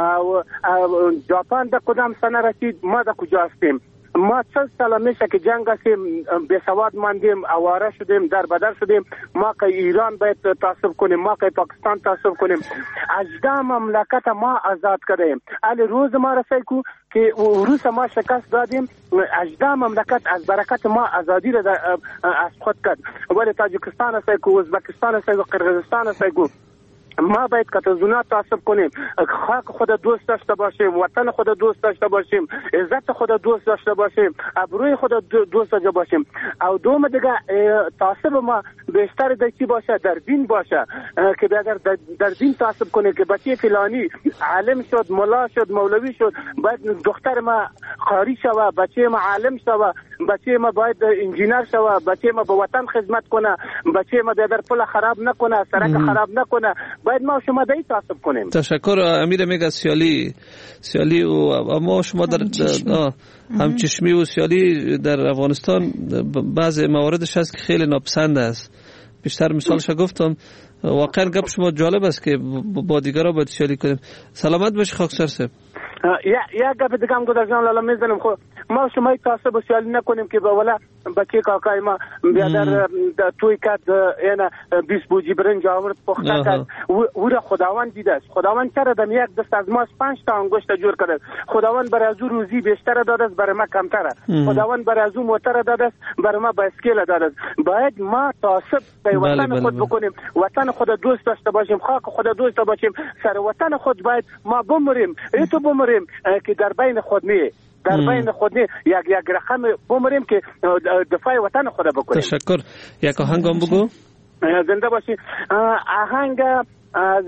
ژاپن در کدام سنه رسید، ما در کجا هستیم؟ ما چند سال میشه که جنگ هستیم، به سواد ماندیم، آواره شدیم، در بدر شدیم. ما که ایران باید تعصب کنیم، ما که پاکستان تعصب کنیم. اجدا مملکت ما آزاد کردیم، علی روز ما رسید که روس ما شکست دادیم، اجدا مملکت از برکت ما آزادی را از خود کرد. ولی تاجیکستان هست که ازبکستان هست که قرغیزستان هست که ما باید کتازونا تعصب کنیم، خاک خود دوست داشته باشیم، وطن خود دوست داشته باشیم، عزت خود دوست داشته باشیم، ابروی خود دوست داشته باشیم. او دوم دیگه تعصب ما بیشتر در چی باشه؟ در دین باشه، که اگر در دین تعصب کنیم که بچه فلانی عالم شد، ملا شد، مولوی شد، باید دختر ما قاری شوه، بچه ما عالم شوه، بچه ما باید انجینر شوه، بچه ما به وطن خدمت کنه، بچه ما در پل خراب نکنه، سرک خراب نکنه. باید ما شما دایی تعصب کنیم. تشکر. امیر میگه سیالی سیالی و ما شما در همچشمی و سیالی در افغانستان بعض مواردش هست که خیلی ناپسند است. بیشتر مثالش گفتم. واقعا گپ شما جالب است که با دیگران باید سیالی کنیم. سلامت باشی خاکسار صاحب. یا یا گپ دیگه هم گذاشتم لالا میزنم. خب ما شما تعصب و سیالی نکنیم که والا بچه کاکای ما بیادر توی کد اینا بیست بوجی برنج آورد پخته کرد، او را خداوند دیده است. خداوند چرا دم یک دست از ما پنج تا انگشت جور کرده؟ خداوند برای از او روزی بیشتر داده است، برای ما کمتره. خداوند برای از او موتر داده است، برای ما بایسکل داده است. باید ما تعصب به وطن خود بکنیم، وطن خود دوست داشته باشیم، خاک خود دوست داشته باشیم، سر وطن خود باید ما بمریم، ایتو بمریم که در بین خود نه در بین خود نه یک یک رقم بمریم که دفاع وطن خود بکنیم. تشکر. یک آهنگ هم بگو. زنده باشی. آهنگ از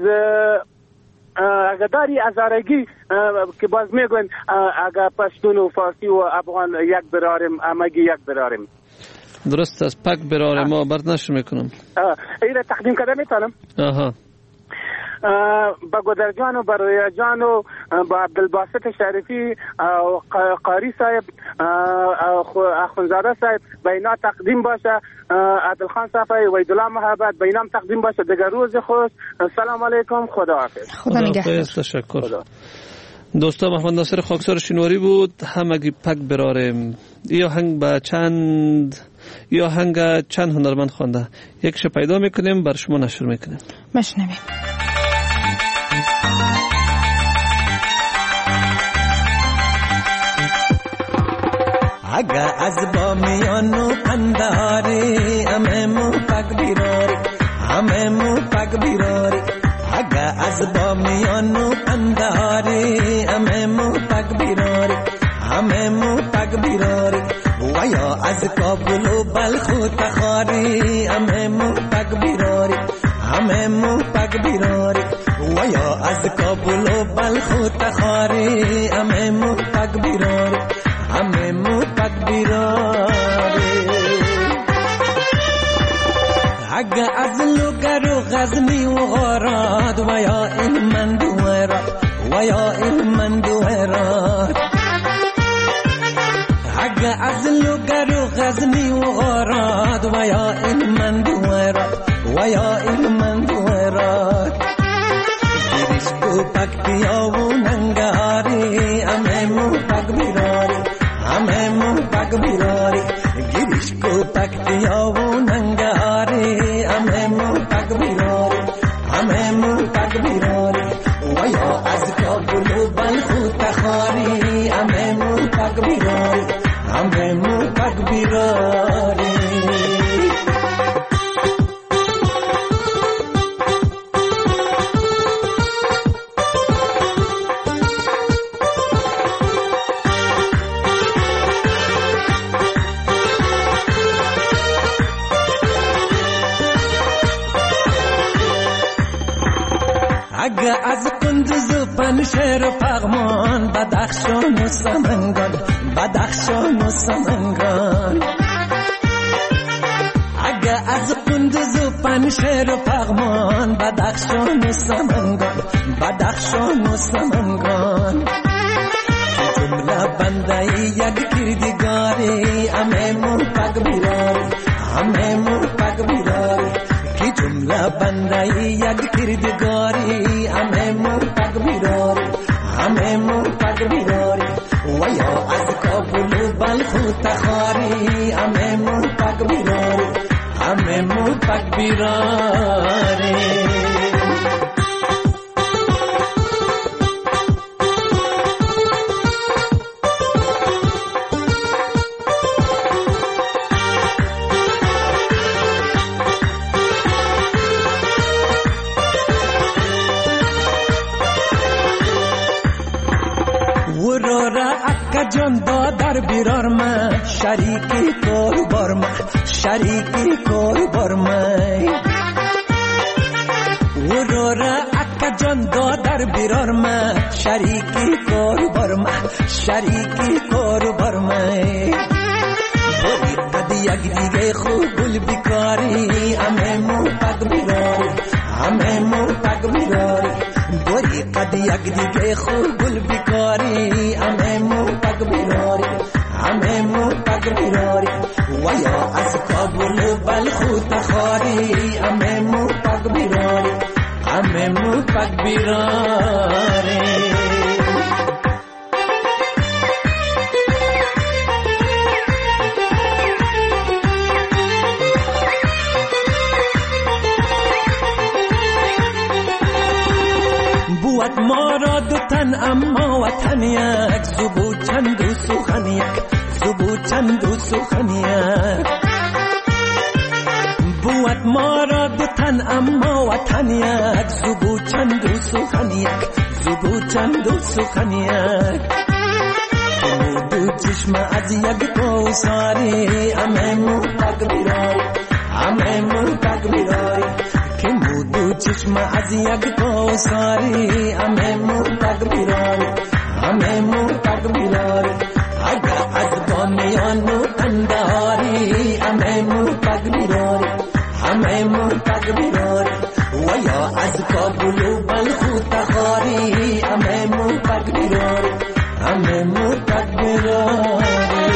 اگداری ازارگی که باز میگن اگر پشتون و فارسی و افغان یک براریم، امگی یک براریم. درست است. پک براره ما برداشت میکنم. ایره تقدیم کردم میتونم. آها. با گودر جان و برای جان و با عبدالباسط شریفی و قاری صاحب اخونزاده صاحب بینا تقدیم باشه، عادلخان صافی و ویدالله محبت بینام تقدیم باشه. دیگر روز خوش. السلام علیکم. خدا حافظ. خدا نگهدار. تشکر. دوستا محمد ناصر خاکسار شینواری بود. همگی پک براریم. یا هنگ با چند یا هنگ چند هنرمند خوانده، یکش پیدا میکنیم بر شما نشر میکنیم. مشنویم. اگه از با میانو پنداری همه مو پک بیراری، همه مو پک بیراری. اگه از با میانو پنداری همه مو پک بیراری، همه مو پک بیراری. و یا از کابل و بلخ و تخاری همه مو پک بیراری، همه مو پک بیراری. و یا از کابل و بلخ و تخاری همه مو پک بیراری، همه مو پک بیراری. اگه از لوگر و غزنی و غارات و یا این من دوهرات، و یا این من دوهرات. اگه از لوگر و غزنی و غارات و یا این من دوهرات، و یا این من دوهرات. گیریش کو پک بیا و ننگاری همه مو پک بیراری، همه مو پک بیراری. گیریش کو پک بیا و ننگاری همه مو پک بیراری، همه مو پک بیراری. و یا از کابل و بلخ و تخاری همه مو پک بیراری، همه مو پک بیراری. اگه از قندوز و پنشهر و پغمان، بدخشان و سمنگان، بدخشان و سمنگان. از قندوز و پنشیر و پغمان، بدخشان و سمنگان، بدخشان و سمنگان. جمله بنده یک کردگاری، همه مو پگ بیراری، همه مو پگ بیراری. کی جمله بنده یک کردگاری، همه مو پگ بیراری، همه مو پگ بیراری. و یا از کابل و بلخ و تخاری، همه مو پگ بیراری، همه مو پگ بیراری. جان دادر بیرار من، شریکی کار بار من، شریکی کار بار من. ورورا اکا جان دادر بیرار من، شریکی کار بار من، شریکی کار بار من. باری قد یک دیگه خوب گل بیکاری، همه مو پگ بیراری، همه مو پگ بیراری. باری قد یک دیگه خوب گل بیکاری، همه مو پگ بیراری، همه مو پگ بیراری. و یا از کابل و بلخ و تخاری، همه مو پگ بیراری، همه مو پگ بیراری. بود ما را دو تن اما وطن یک، زبو چند و سخن یک، زبو چند و سخن یک. بود ما را دو تن اما وطن یک، زبو چند و سخن یک، زبو چند و سخن یک. مو دو چشم از یک کوثری، همه مو پگ بیراری، همه مو پگ بیراری. که مو دو چشم از یک کوثری، همه مو پگ بیراری، همه مو پگ بیراری. اگر از بامیان و انداری، همه مو پگ بیراری، همه مو پگ بیراری. و یا از کابل و بلخ و تخاری، همه مو پگ بیراری، همه مو پگ بیراری.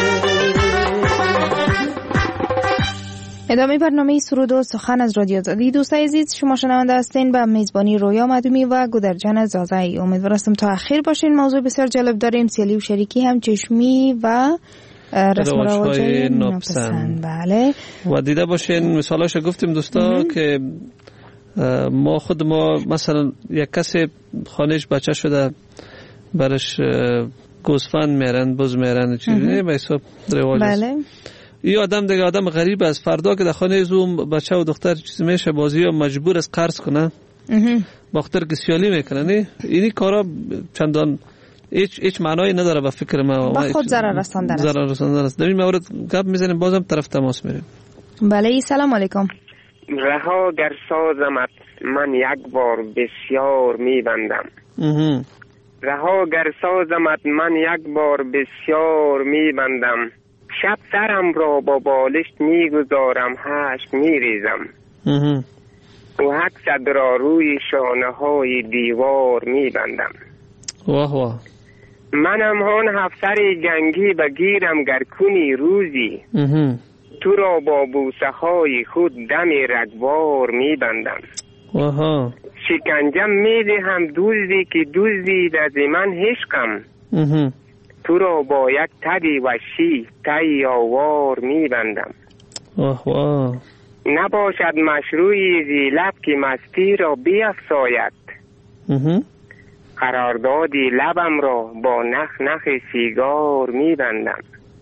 ادامه برنامه سرود و سخن از رادیو آزادی. دوستای عزیز، شما شنونده هستین به میزبانی رویا مدومی و گودرجان زازایی. امیدوارم تا اخیر باشین. موضوع بسیار جالب داریم، سیلی و شریکی هم چشمی و رسم و رواج‌های ناپسند. بله. و دیده باشین مثالاشو گفتیم دوستا که ما خود ما مثلا یک کسی خانهش بچه شده برش گوسفند میرن، بز میرن، چیزی به حساب رواج است. بله. این آدم دیگه آدم غریب است، فردا که در خانه زوم بچه و دختر چیز میشه بازی ها مجبور است قرض کنه، باختر که سیالی میکنه. نه اینی کارا چندان هیچ هیچ معنایی نداره به فکر ما. با خود ضرر رساندن است. ضرر رساندن است. در این مورد گپ میزنیم، بازم طرف تماس میریم. بله. سلام علیکم. رها گر سازمت من یک بار بسیار میبندم. رها گر سازمت من یک بار بسیار میبندم. شب سرم را با بالشت میگذارم، هشت میریزم. و حکست را روی شانه های دیوار میبندم. واه واه. منم هان افسر جنگی بگیرم گر کنی روزی. تو را با بوسه های خود دم رگبار میبندم. واها. شکنجم میدهم دوزی که دوزید از من عشقم. تو را با یک تدی وشی تی آوار میبندم. واه واه. نباشد مشروعی زی لب که مستی را بیفزاید. قراردادی لبم را با نخ نخ سیگار میبندم.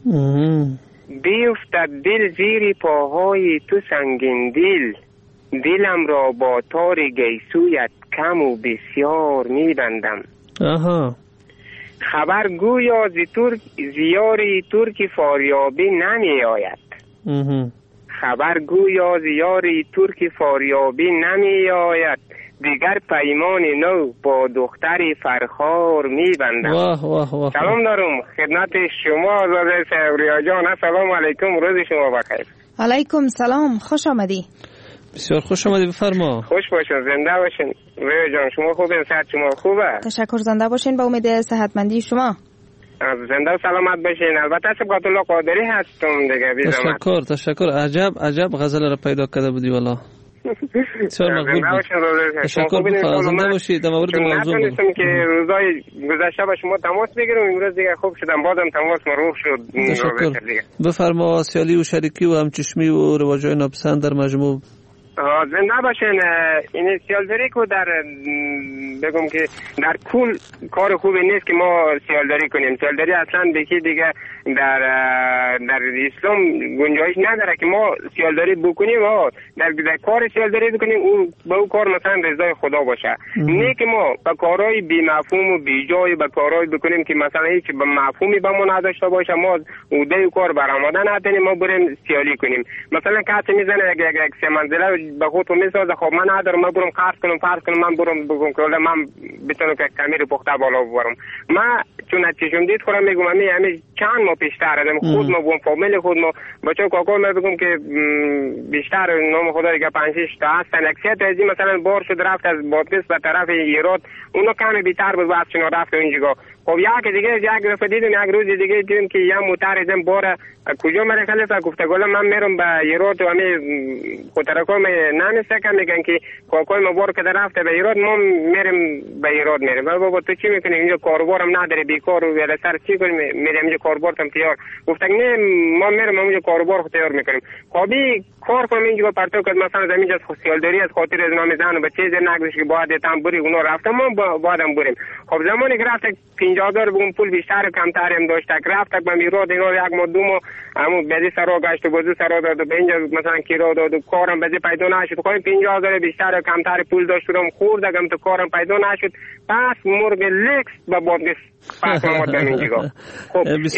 بیفتد دل زیر پاهای تو سنگین دل، دلم را با تار گیسویت کم و بسیار میبندم. آها. خبر گویا زی ترک زیاری ترک فاریابی نمی آید. خبر گویا زیاری ترک فاریابی نمی آید. دیگر پیمان نو با دختر فرخار می بندم. واه واه واه. سلام دارم خدمت شما آزاده سهوریا جان. سلام علیکم، روز شما بخیر. علیکم سلام، خوش آمدی. بسیار خوش آمدی، بفرما. خوش باشین، زنده باشین. رویا جان شما خوبین؟ صحت شما خوبه؟ تشکر، زنده باشین به امید صحتمندی شما. زنده و سلامت باشین. البته سبقت الله قادری هستم دیگه. بی زحمت. تشکر تشکر. عجب عجب غزل را پیدا کرده بودی والله. بسیار مقبول بود. تشکر، زنده باشید. در مورد موضوع نتونستم که روزای گذشته با شما تماس بگیرم، امروز دیگه خوب شدم، بازم تماس مروح شد. تشکر. بفرما. سیالی و شریکی و همچشمی و رواجای ناپسند در مجموع. زنده باشین. این سیالداری که در بگم که در کل کار خوبی نیست که ما سیالداری کنیم. سیالداری اصلا دیگه دیگه در در اسلام گنجایش نداره که ما سیالداری بکنیم و در, در کار سیالداری بکنیم اون به اون کار مثلا رضای خدا باشه. نه که ما به کارهای بی مفهوم و بی جای به کارهای بکنیم که مثلا هیچ به مفهومی به ما نداشته باشه، ما اوده کار برآمده نداریم، ما بریم سیالی کنیم. مثلا کسی میزنه یک یک سه منزله به خودم میسازه، خب من ندارم، من برم قرض کنم فرض کنم من برم بگم که من بتونم که کمیر پخته بالا ببرم. من چون چشم دید خودم میگم همین همین چند ما بیشتر ازم خود ما بگم فامیل خود ما بچه کاکا ما بگم که بیشتر نام خدا دیگه پنج شش تا هستن. اکثریت از این مثلا بار شد رفت از بادغیس به طرف ایراد، اونا کمی بیشتر بود واسه چون رفت اونجا. خب یک دیگه یک دفعه دیدم یک روز دیگه دیدم که یه موتر ازم بار کجا من خلیفه گفته گفتم من میرم به ایراد و همین خودترکام نمیسکم میگن که کاکای ما بار که رفته به ایراد ما میرم به ایراد میرم. بابا تو چی میکنی اینجا کاروبارم نداره بیکار و ولی سر چی کنیم میرم اینجا کاروبارم تیار. گفتن نه ما میرم اونجا کاروبار تیار میکنیم. خبی کار کنم اینجا پرتو که مثلا زمین از سیالداری از خاطر از نام زن و بچه نگوش که باید تام بری اونا رفتم ما بعدم بریم. خب زمانی که رفت پنجاه هزار بگم پول بیشتر کمتر هم داشت رفت به میراد اینا یک ماه دو ماه همون بدی سرا گشت و بازو سرا داد و به اینجا مثلا کیرا داد و کارم بدی پیدا نشد. خب پنجاه هزار بیشتر کمتر پول داشتم خوردم تو کارم پیدا نشد. پس مرغ لکس به بادغیس پس اومدم اینجا. خب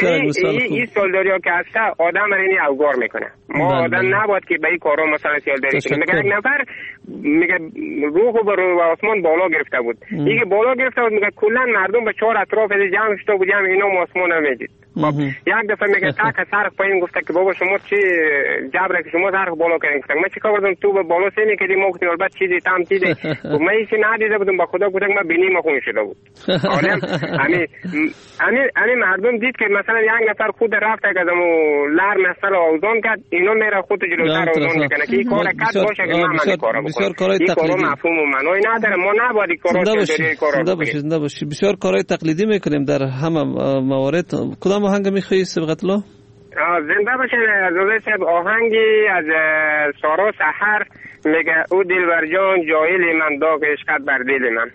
این سیالداری‌ها که هست آدم رینی اوگار میکنه. ما آدم نباید که به این کارا مثلا سیالداری کنیم. میگه یک نفر میگه روح و رو آسمان بالا گرفته بود. میگه بالا گرفته بود میگه کلا مردم به چهار اطراف جمع شده بود، جمع اینا آسمان نمیدید. خب یک دفعه میگه تاک سرخ پایین گفته که بابا شما چی جبره که شما سرخ بالا کردین؟ گفتم من چیکار کردم تو به بالا سه میکردی ما گفتیم البته چیزی تام دیده. من هیچ ندیده بودم به خدا گفتم من بینی ما خون شده بود. حالا همین همین همین مردم دید که مثلا یک نفر خود رفت که ازمو لر مثلا اوزان کرد اینا میره خود جلوتر اوزان میکنه که این کار کات باشه که من من کارا بکنم. این کارا مفهوم و معنی نداره، ما نباید کارا چطوری کارا بکنیم. زنده باشی. بسیار کارهای تقلیدی میکنیم در همه موارد. کدام آهنگ میخوایی سبقت الله؟ زنده باشه. روزه صاحب آهنگی از سارا سحر میگه او دلبر جان جاهل من داغ عشقت بر دل من.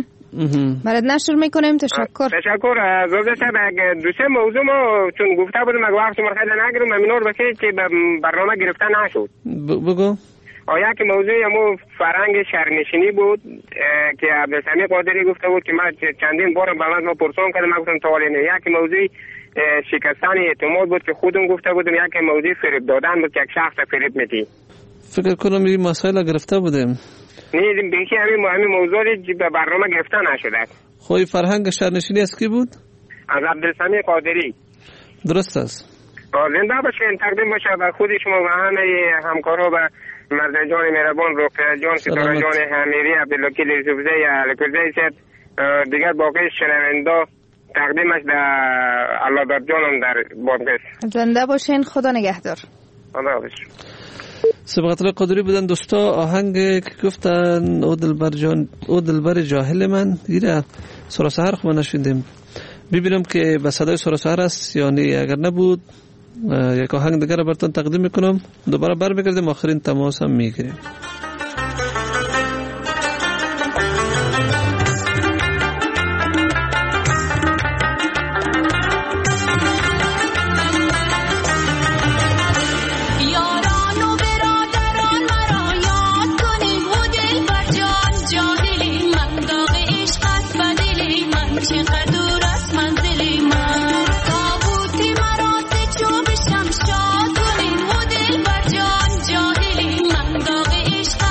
برات نشر میکنیم. تشکر. تشکر. روزه صاحب دو سه موضوع ما چون گفته بودم اگه وقت شما خیلی نگیرم ممنون باشه که برنامه گرفته نشد. بگو. آیا که موضوع همون فرنگ شهرنشینی بود که عبدالسمی قادری گفته بود که من چندین بارم به من ما پرسان کردم، من گفتم تالی نه. یک موضوع شکستن اعتماد بود که خودم گفته بودم، یک موضوع فریب دادن بود که یک شخص فریب میدی. فکر کنم این مسائل گرفته بودیم. نه بیشی همین همین موضوعی به برنامه گرفته نشده. خوی فرهنگ شهرنشینی از کی بود؟ از عبدالسمی قادری. درست است. زنده باشین. تقدیم باشه به خود شما و همه همکارا و مرد جان مهربان، رقیه جان، ستاره جان حمیری، عبدالوکیل یوسفزی، الکوزی صاحب، دیگر باقی شنوندا تقدیمش در الله در جانم در بادغیس. زنده باشین. خدا نگهدار. خدا حافظ. سبقت الله قادری بودن دوستا. آهنگ که گفتن او دلبر جان او دلبر جاهل من دیره سارا سحر خب نشوندیم. ببینم که به صدای سارا سحر است یعنی اگر نبود یک آهنگ دیگر براتون تقدیم میکنم. دوباره برمیگردیم آخرین تماس هم میگیریم. شاد کنیم و دل بر جان جاهلی من داغ عشق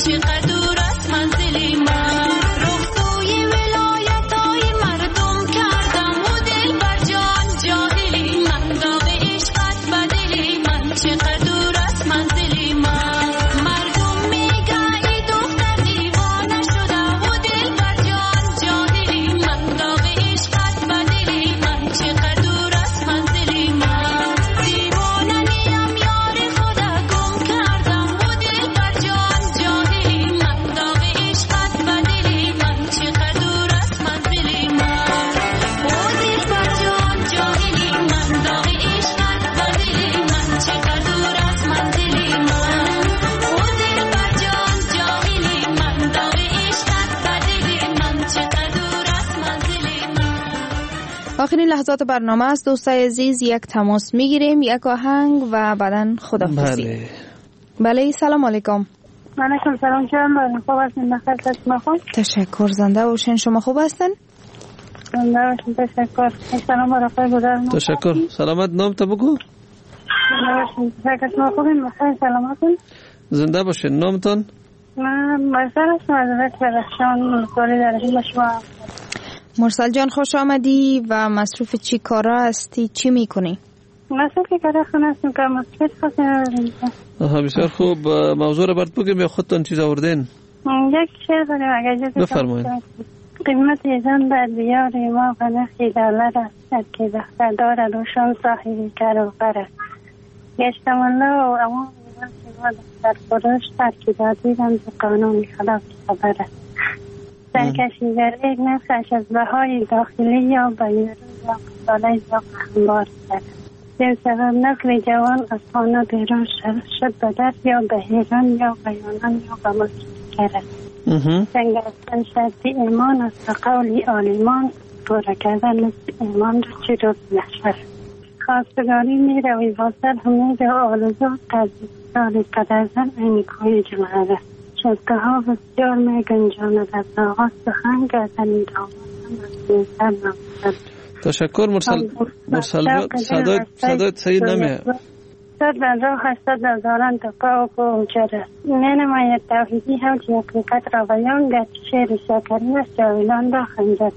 چقدر دور از منزل من رخ سوی ولایتای مردم کردم و دل بر جان جاهلی من داغ عشقت بدلی من چقدر دور از منزل من مردم میگن ای دختر دیوانه شده و دل بر جان جاهلی من داغ عشقت بدلی من چقدر دور از منزل من دیوانه نیم یار خدا گم کردم و دل بر جان جاهلی من داغ عشقت بدلی من چقدر دور از منزل من و دل بر جان جاهلی من داغ عشقت بدلی من چقدر دور از منزل من و دل بر جان جاهلی من داغ عشقت بدلی من چقدر دور از منزل من. آخرین لحظات برنامه است دوستای عزیز، یک تماس میگیریم، یک آهنگ و بعداً خداحافظی. بله بله سلام علیکم. علیکم سلام، چون خوب هستین؟ بخیر شما خوب؟ تشکر، زنده باشین. شما خوب هستین؟ زنده باشین، تشکر. سلام و رفای گذارم. تشکر. سلامت. نام تا بگو. زنده باشین، تشکر. شما خوبین؟ بخیر سلامتین؟ زنده باشین. نامتان؟ من مرسل هستم از وقت برخشان کاری داریم شما. مرسل جان خوش آمدی. و مصروف چی کارا هستی؟ چی میکنی؟ مصروف کار خونه هستیم که مصروف خواستیم نداریم. آها بسیار خوب. موضوع رو برد بگیم یا خودتان چیز آوردین؟ یک شعر داریم اگر اجازه بفرمایید. قیمت زن در دیار ما غنخی دلر است که دختر دارد و شان صاحبی کر و بر است گشتم الله و امان میدن که ما دختر فروش ترکیدات دیدم به قانون خلاف خبر است سرکشی در یک نفسش از بهای داخلی یا بیرون یا قصاله یا قهنبار است این سبب نکل جوان از خانه بیرون شد به درد یا به هیران یا به یونان یا به مصر کرد سنگستن شرطی ایمان است و قولی آلیمان پورا کردن نصف ایمان را چی روز نشر خواستگاری می روی واسد همید و آلوزو قضی سالی قدرزن این کوی جمعه شدگه ها بسیار می گنجاند از آغاز سخن گردنی دامازم از نیزر نامزد. تشکر مرسل. مرسل صدایت صدایت صحیح نمیه. صد در راه هستد در دارن دقا و گوچر است ننماید توحیدی هم که حقیقت را بیان گرچه شعر شکری است جاویدان را خنجد.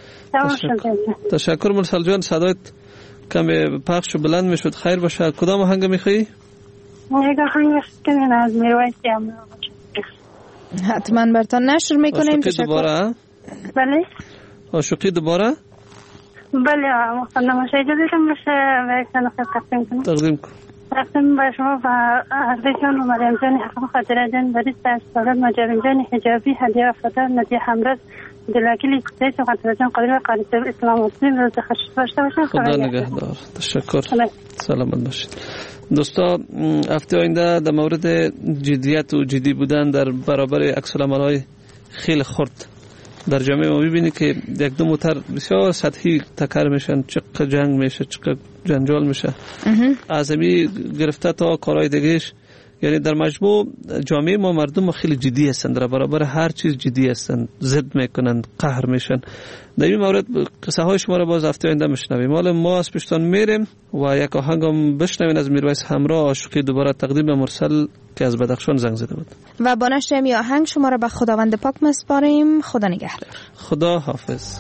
تشکر مرسل جان. صدایت کم پخش و بلند میشد. خیر باشه. کدام آهنگ میخوایی؟ یک آهنگ است که من از میرویس امرو حتما برتان نشر میکنیم. عاشقی دوباره؟ بله عاشقی دوباره؟ بله مخدمه شاید اجازه باشه و یک سنخه تقدیم کنم. تقدیم کن. تقدیم با شما و عرضه جان و مریم جان حقم خاطره جان بریز در سالت مجارم جان حجابی هدیه افادر ندیه حمرز دلاکیلی کتیش و خاطره جان قدر و قاریسه اسلام و مسلم روز خشت باشته باشن. خدا نگهدار. تشکر. سلامت باشید. دوستا هفته آینده در مورد جدیت و جدی بودن در برابر عکس العمل‌های خیلی خرد در جامعه ما می‌بینید که یک دو موتر بسیار سطحی تکر میشن، چقدر جنگ میشه، چقدر جنجال میشه، اعظمی گرفته تا کارهای دیگهش. یعنی در مجموع جامعه ما مردم خیلی جدی هستند، در برابر هر چیز جدی هستند، ضد میکنند، قهر میشن. در این مورد قصه های شما را باز هفته آینده میشنویم. حالا ما از پشتان میریم و یک آهنگم بشنویم از میرویس همراه، عاشقی دوباره، تقدیم به مرسل که از بدخشان زنگ زده بود. و با نشر می آهنگ شما را به خداوند پاک مسپاریم. خدا نگهدار. خدا حافظ.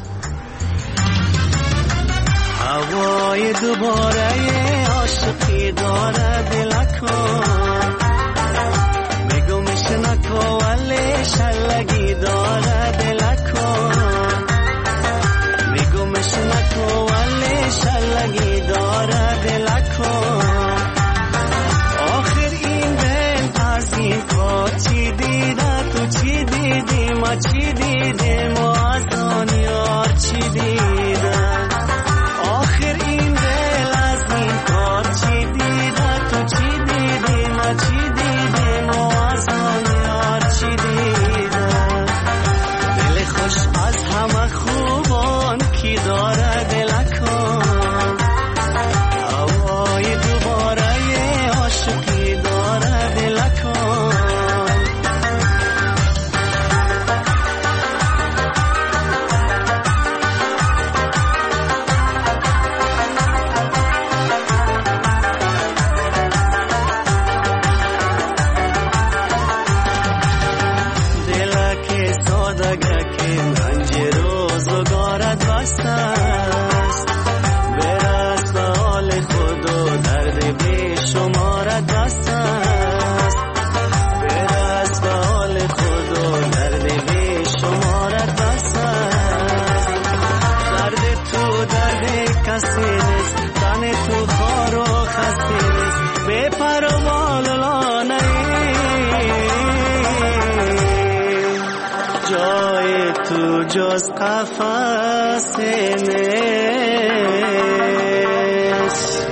هوای دوباره عاشقی داره دلکان میگو میشه نکو ولی شلگی داره دلکان میگو میشه نکو ولی شلگی داره دلکان آخر این دل از این کار چی دیده تو چی دیدی ما چی دیدی ما از آن یار چی دیده آخر این دل از این کار چی دیده تو چی دیدی ما چی دیدی ما از آن یار چی دیده دل خوش از همه خوبان کی داره دلکان هوای دوباره عاشقی داره دلکان جز قفس نیست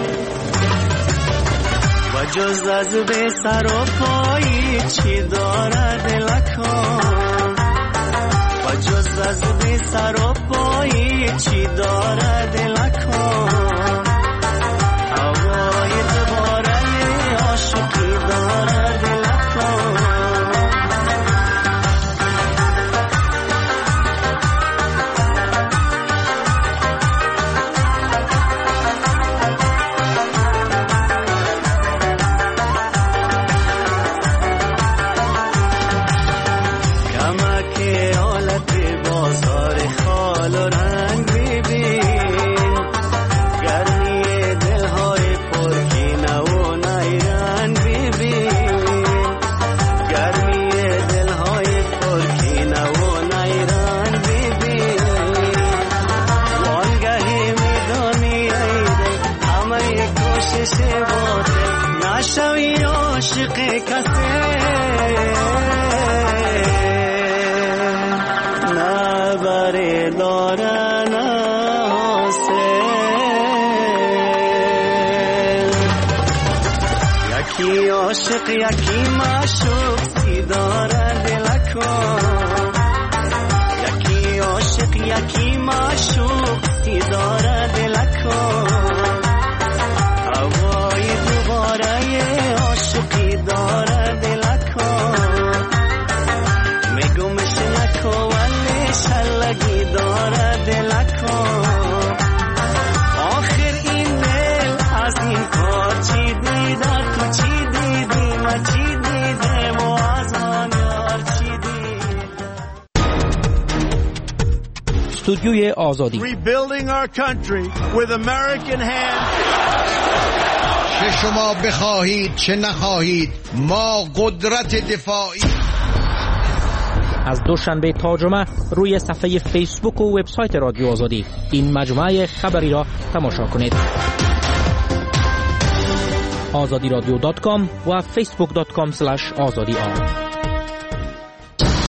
و جز از به سر و پایی چی دارد لکان و جز از به سر و پایی چی دارد لکان هوای دوباره عاشقی دارد لکان عاشق یکی معشوق سی دارد لکان یکی عاشق یکی معشوق سی دارد لکان هوای دوباره عاشقی دارد لکان میگمش نکو ولی شلگی دارد لکان آخر این دل از این کار چی دیده تو چی استودیوی آزادی Rebuilding our country with American hands. چه شما بخواهید چه نخواهید ما قدرت دفاعی. از دوشنبه تا جمعه روی صفحه فیسبوک و وبسایت رادیو آزادی این مجموعه خبری را تماشا کنید. آزادی رادیو دات کام و فیسبوک دات کام اسلش آزادی آر.